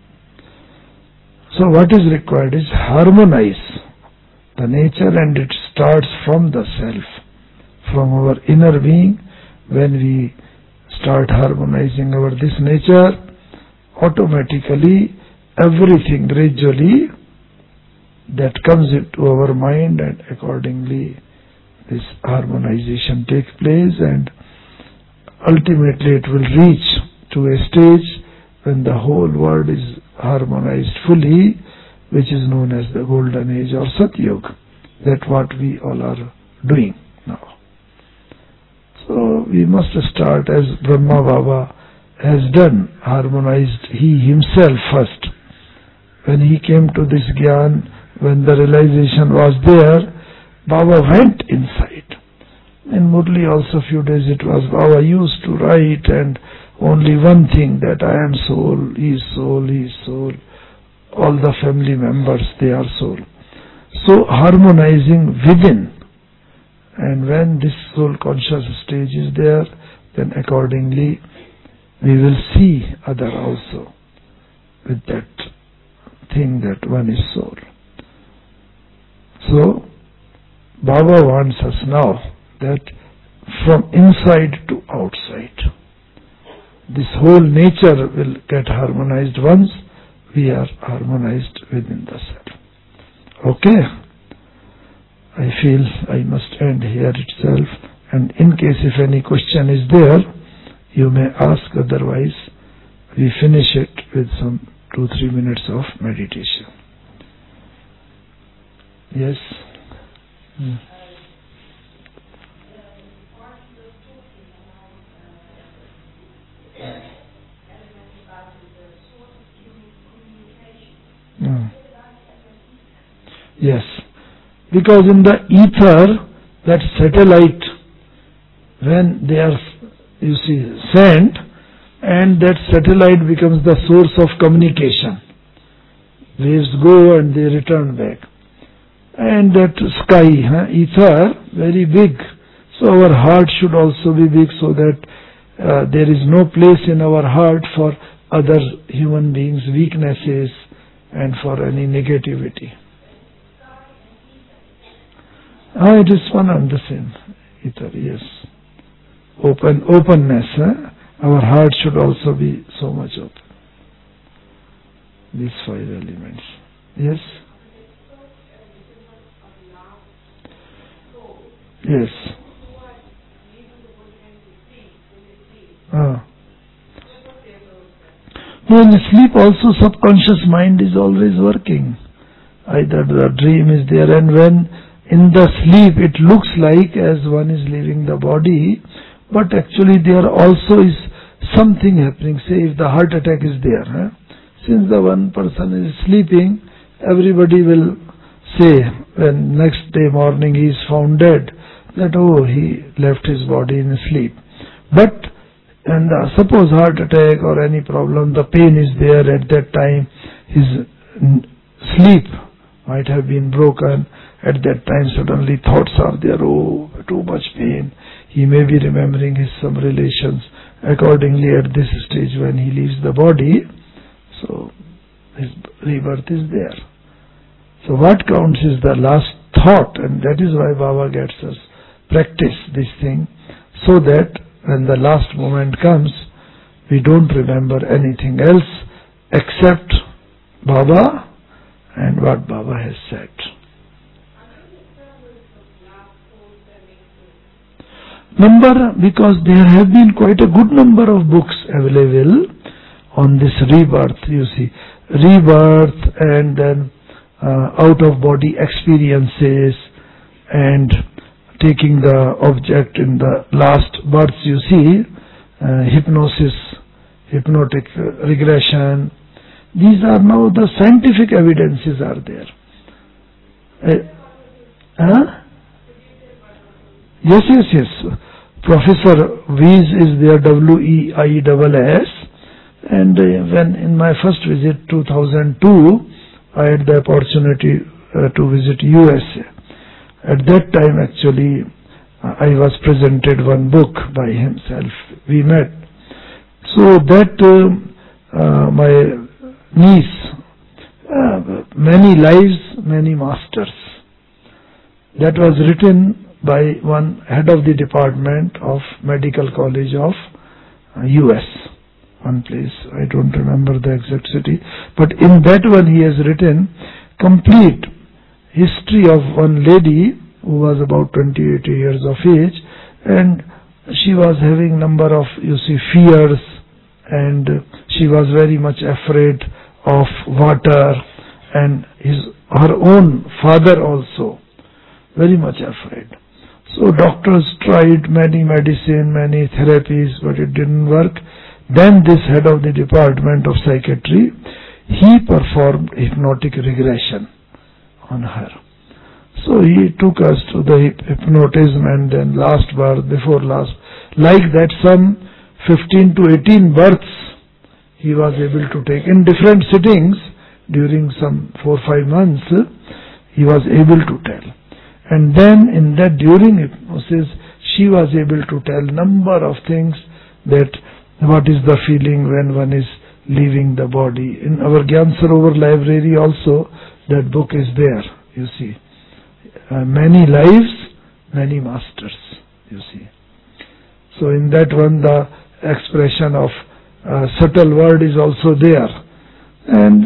So what is required is harmonize the nature, and it starts from the self, from our inner being. When we start harmonizing our this nature, automatically everything gradually that comes into our mind, and accordingly this harmonization takes place, and ultimately it will reach to a stage when the whole world is harmonized fully, which is known as the golden age or Satyug. That's what we all are doing now. So we must start as Brahma Baba has done, harmonized he himself first. When he came to this Gyan, when the realization was there, Baba went inside. In Murli also few days it was, Baba used to write, and only one thing, that I am soul, he is soul, he is soul. All the family members, they are soul. So harmonizing within. And when this soul conscious stage is there, then accordingly we will see other also with that thing that one is soul. So Baba wants us now that from inside to outside, this whole nature will get harmonized once we are harmonized within the self. Okay? I feel I must end here itself, and in case if any question is there, you may ask, otherwise we finish it with some two, three minutes of meditation. Yes? Hmm. Hmm. Yes. Because in the ether, that satellite, when they are, you see, sent, and that satellite becomes the source of communication. Waves go and they return back. And that sky, huh, ether, very big. So our heart should also be big, so that uh, there is no place in our heart for other human beings' weaknesses and for any negativity. Ah, it is one and the same. Ether, yes. Open, openness. Eh? Our heart should also be so much open. These five elements. Yes? Yes. Ah. No, in sleep also subconscious mind is always working. Either the dream is there, and when in the sleep it looks like as one is leaving the body, but actually there also is something happening. Say if the heart attack is there, eh? Since the one person is sleeping, everybody will say when next day morning he is found dead, that oh, he left his body in sleep. But and uh, suppose heart attack or any problem, the pain is there at that time, his n- sleep might have been broken. At that time suddenly thoughts are there, oh, too much pain. He may be remembering his some relations. Accordingly, at this stage when he leaves the body, so his rebirth is there. So what counts is the last thought, and that is why Baba gets us practice this thing, so that when the last moment comes, we don't remember anything else except Baba and what Baba has said. Number, because there have been quite a good number of books available on this rebirth, you see. Rebirth and then uh, out-of-body experiences and taking the object in the last births, you see, uh, hypnosis, hypnotic uh, regression. These are now the scientific evidences are there. Uh, huh? Yes, yes, yes. Professor Weiss is there, W E I S S. And uh, when in my first visit, two thousand two, I had the opportunity uh, to visit U S A. At that time, actually, uh, I was presented one book by himself. We met. So that uh, uh, my niece, uh, many lives, many masters. That was written by one head of the department of Medical College of uh, U S. One place, I don't remember the exact city, but in that one he has written complete history of one lady who was about twenty-eight years of age, and she was having number of, you see, fears, and she was very much afraid of water, and his her own father also very much afraid. So doctors tried many medicine, many therapies, but it didn't work. Then this head of the department of psychiatry, he performed hypnotic regression on her. So he took us to the hypnotism, and then last birth, before last, like that some fifteen to eighteen births he was able to take in different sittings during some four five months. He was able to tell. And then in that during hypnosis, she was able to tell number of things, that what is the feeling when one is leaving the body. In our Gyan Sarovar library also, that book is there, you see. Uh, many lives, many masters, you see. So in that one, the expression of uh, subtle word is also there. And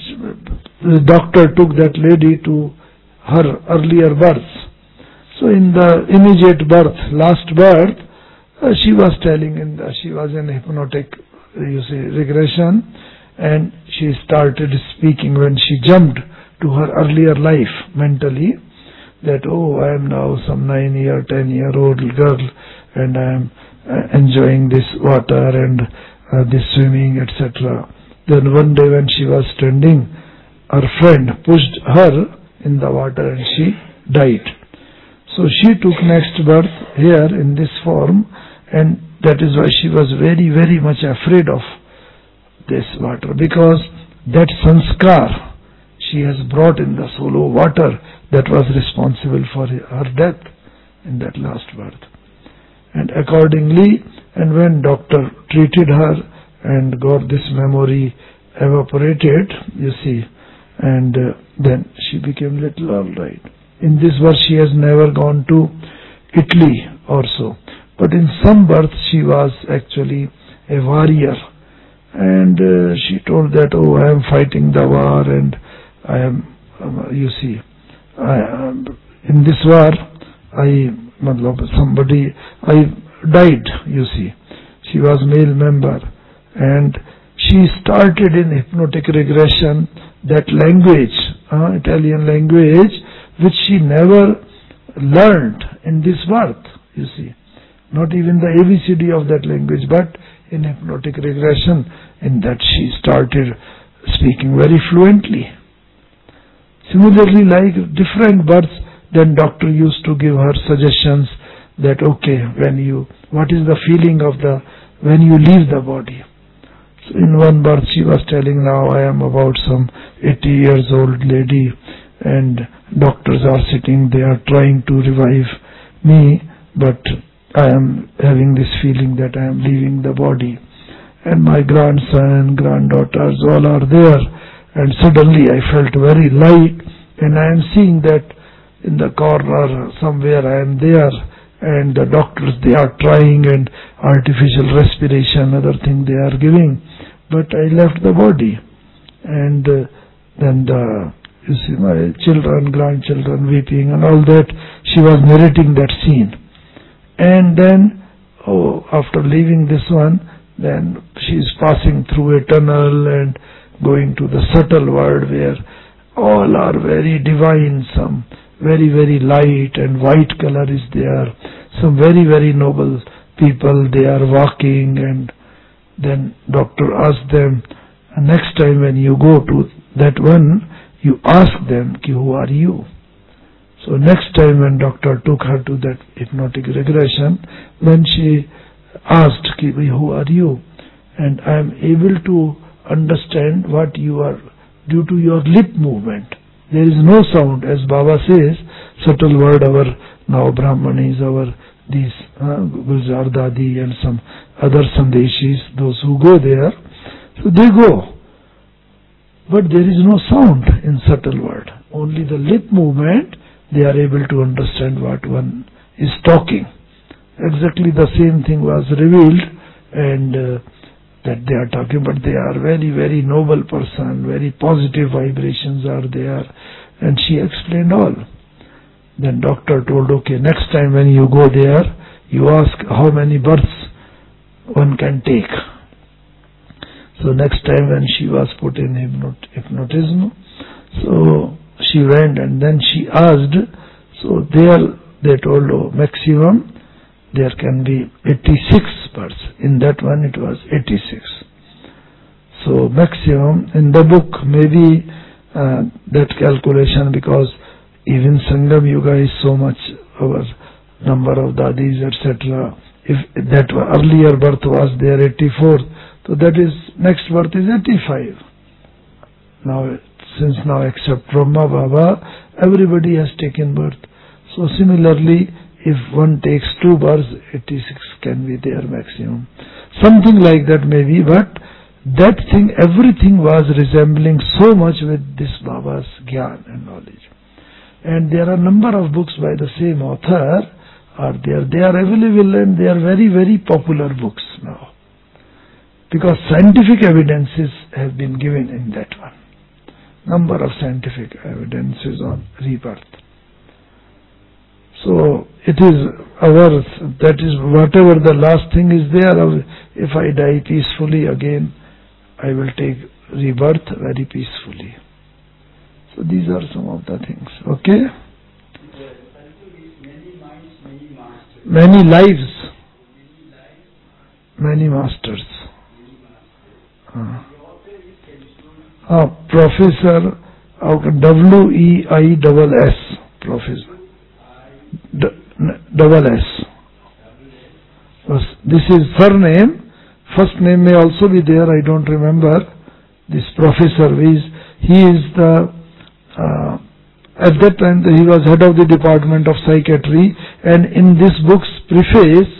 the doctor took that lady to her earlier births. So in the immediate birth, last birth, uh, she was telling, in the, she was in hypnotic, you see, regression, and she started speaking when she jumped to her earlier life mentally, that, oh, I am now some nine year, ten year old girl, and I am uh, enjoying this water and uh, this swimming, et cetera. Then one day when she was standing, her friend pushed her in the water and she died. So she took next birth here in this form, and that is why she was very, very much afraid of this water, because that sanskar she has brought in the soul, oh, water, that was responsible for her death in that last birth. And accordingly, and when doctor treated her and got this memory evaporated, you see, and uh, then she became little alright. In this verse she has never gone to Italy also, but in some birth she was actually a warrior, and uh, she told that, oh, I am fighting the war, and I am, um, you see, I, um, in this war, I, somebody, I died, you see. She was male member, and she started in hypnotic regression, that language, uh, Italian language, which she never learned in this birth, you see. Not even the A B C D of that language, but in hypnotic regression, in that she started speaking very fluently. Similarly, like different births, then doctor used to give her suggestions that, okay, when you, what is the feeling of the, when you leave the body. So in one birth she was telling, now I am about some eighty years old lady, and doctors are sitting there trying to revive me, but I am having this feeling that I am leaving the body, and my grandson, granddaughters all are there, and suddenly I felt very light, and I am seeing that in the corner somewhere I am there, and the doctors, they are trying, and artificial respiration, other thing they are giving, but I left the body. And uh, then the, you see, my children, grandchildren weeping and all that, she was narrating that scene. And then, oh, after leaving this one, then she is passing through a tunnel and going to the subtle world where all are very divine, some very, very light and white color is there, some very, very noble people, they are walking, and then doctor asked them, next time when you go to that one, you ask them, ki, who are you? So next time when doctor took her to that hypnotic regression, then she asked, ki, who are you? And I am able to understand what you are due to your lip movement. There is no sound, as Baba says, subtle word, our now Brahmanis, our these uh, Gulzar Dadi and some other Sandeshis, those who go there, so they go. But there is no sound in subtle word. Only the lip movement, they are able to understand what one is talking. Exactly the same thing was revealed, and uh, that they are talking, but they are very, very noble person, very positive vibrations are there, and she explained all. Then doctor told, okay, next time when you go there, you ask how many births one can take. So next time when she was put in hypnot- hypnotism, so she went and then she asked, so there they told, oh, maximum there can be eighty-six births. In that one it was eighty-six. So maximum in the book, maybe uh, that calculation, because even Sangam Yuga is so much, our number of dadis, et cetera. If that earlier birth was there eighty-four, so that is, next birth is eighty-five. Now, since now except Brahma Baba, everybody has taken birth. So similarly, if one takes two births, eighty-six can be their maximum. Something like that maybe, but that thing, everything was resembling so much with this Baba's Gyan and knowledge. And there are a number of books by the same author are there. They are available and they are very, very popular books now. Because scientific evidences have been given in that one. Number of scientific evidences on rebirth. So it is our, that is whatever the last thing is there, if I die peacefully again, I will take rebirth very peacefully. So these are some of the things, okay? Many lives, many masters. Uh, uh, Professor W E I S S, Professor. D double S. This is surname. First name may also be there. I don't remember. This professor is. He is the. Uh, at that time he was head of the department of psychiatry, and in this book's preface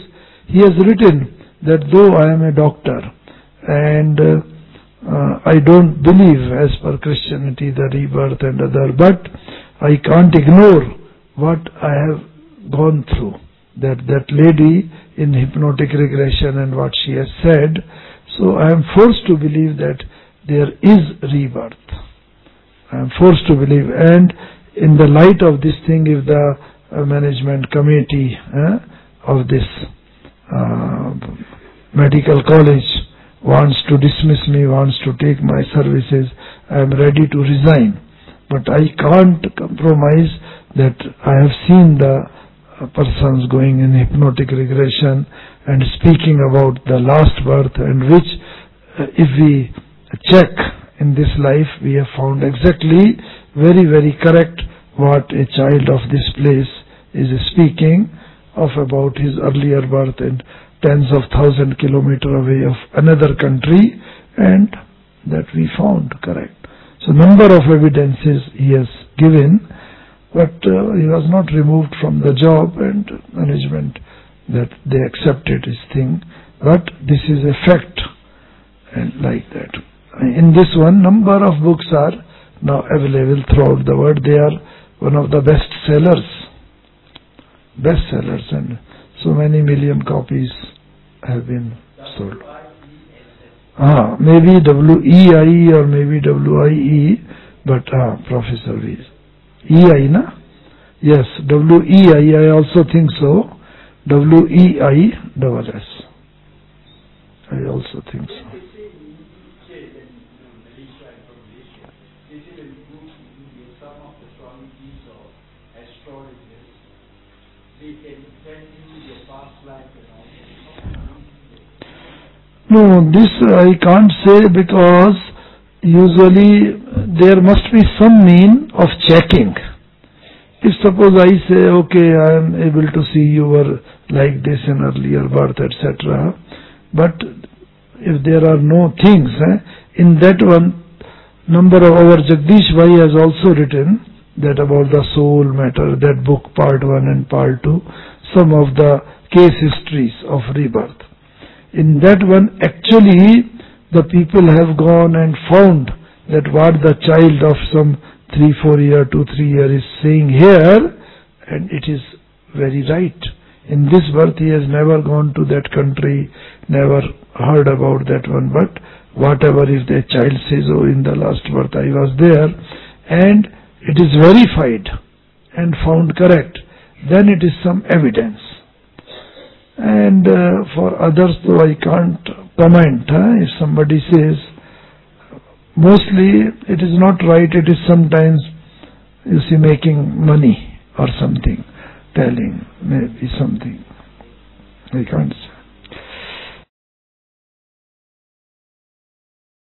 he has written that though I am a doctor and uh, uh, I don't believe as per Christianity the rebirth and other, but I can't ignore what I have gone through. That that lady in hypnotic regression and what she has said. So I am forced to believe that there is rebirth. I am forced to believe, and in the light of this thing, if the uh, management committee uh, of this uh, medical college wants to dismiss me, wants to take my services, I am ready to resign. But I can't compromise that I have seen the uh, persons going in hypnotic regression and speaking about the last birth, and which uh, if we check in this life, we have found exactly very very correct what a child of this place is speaking of about his earlier birth and tens of thousand kilometers away of another country, and that we found correct. So number of evidences he has given, but uh, he was not removed from the job, and management that they accepted his thing. But this is a fact, and like that. In this one, number of books are now available throughout the world. They are one of the best sellers, best sellers, and so many million copies have been sold. Ah, maybe W E I or maybe W I E, but ah, Professor V. E I, na? Yes, W E I, I also think so. W E I double S. I also think so. No, this I can't say, because usually there must be some mean of checking. If suppose I say, okay, I am able to see you were like this in earlier birth, et cetera. But if there are no things, eh, in that one, number of our Jagdish Bhai has also written that about the soul matter, that book part one and part two, some of the case histories of rebirth. In that one, actually, the people have gone and found that what the child of some three, four year, two, three year is saying here, and it is very right. In this birth, he has never gone to that country, never heard about that one, but whatever if the child says, oh, in the last birth I was there, and it is verified and found correct, then it is some evidence. And uh, for others, though I can't comment, huh? If somebody says, mostly it is not right, it is sometimes, you see, making money or something, telling maybe something. I can't say.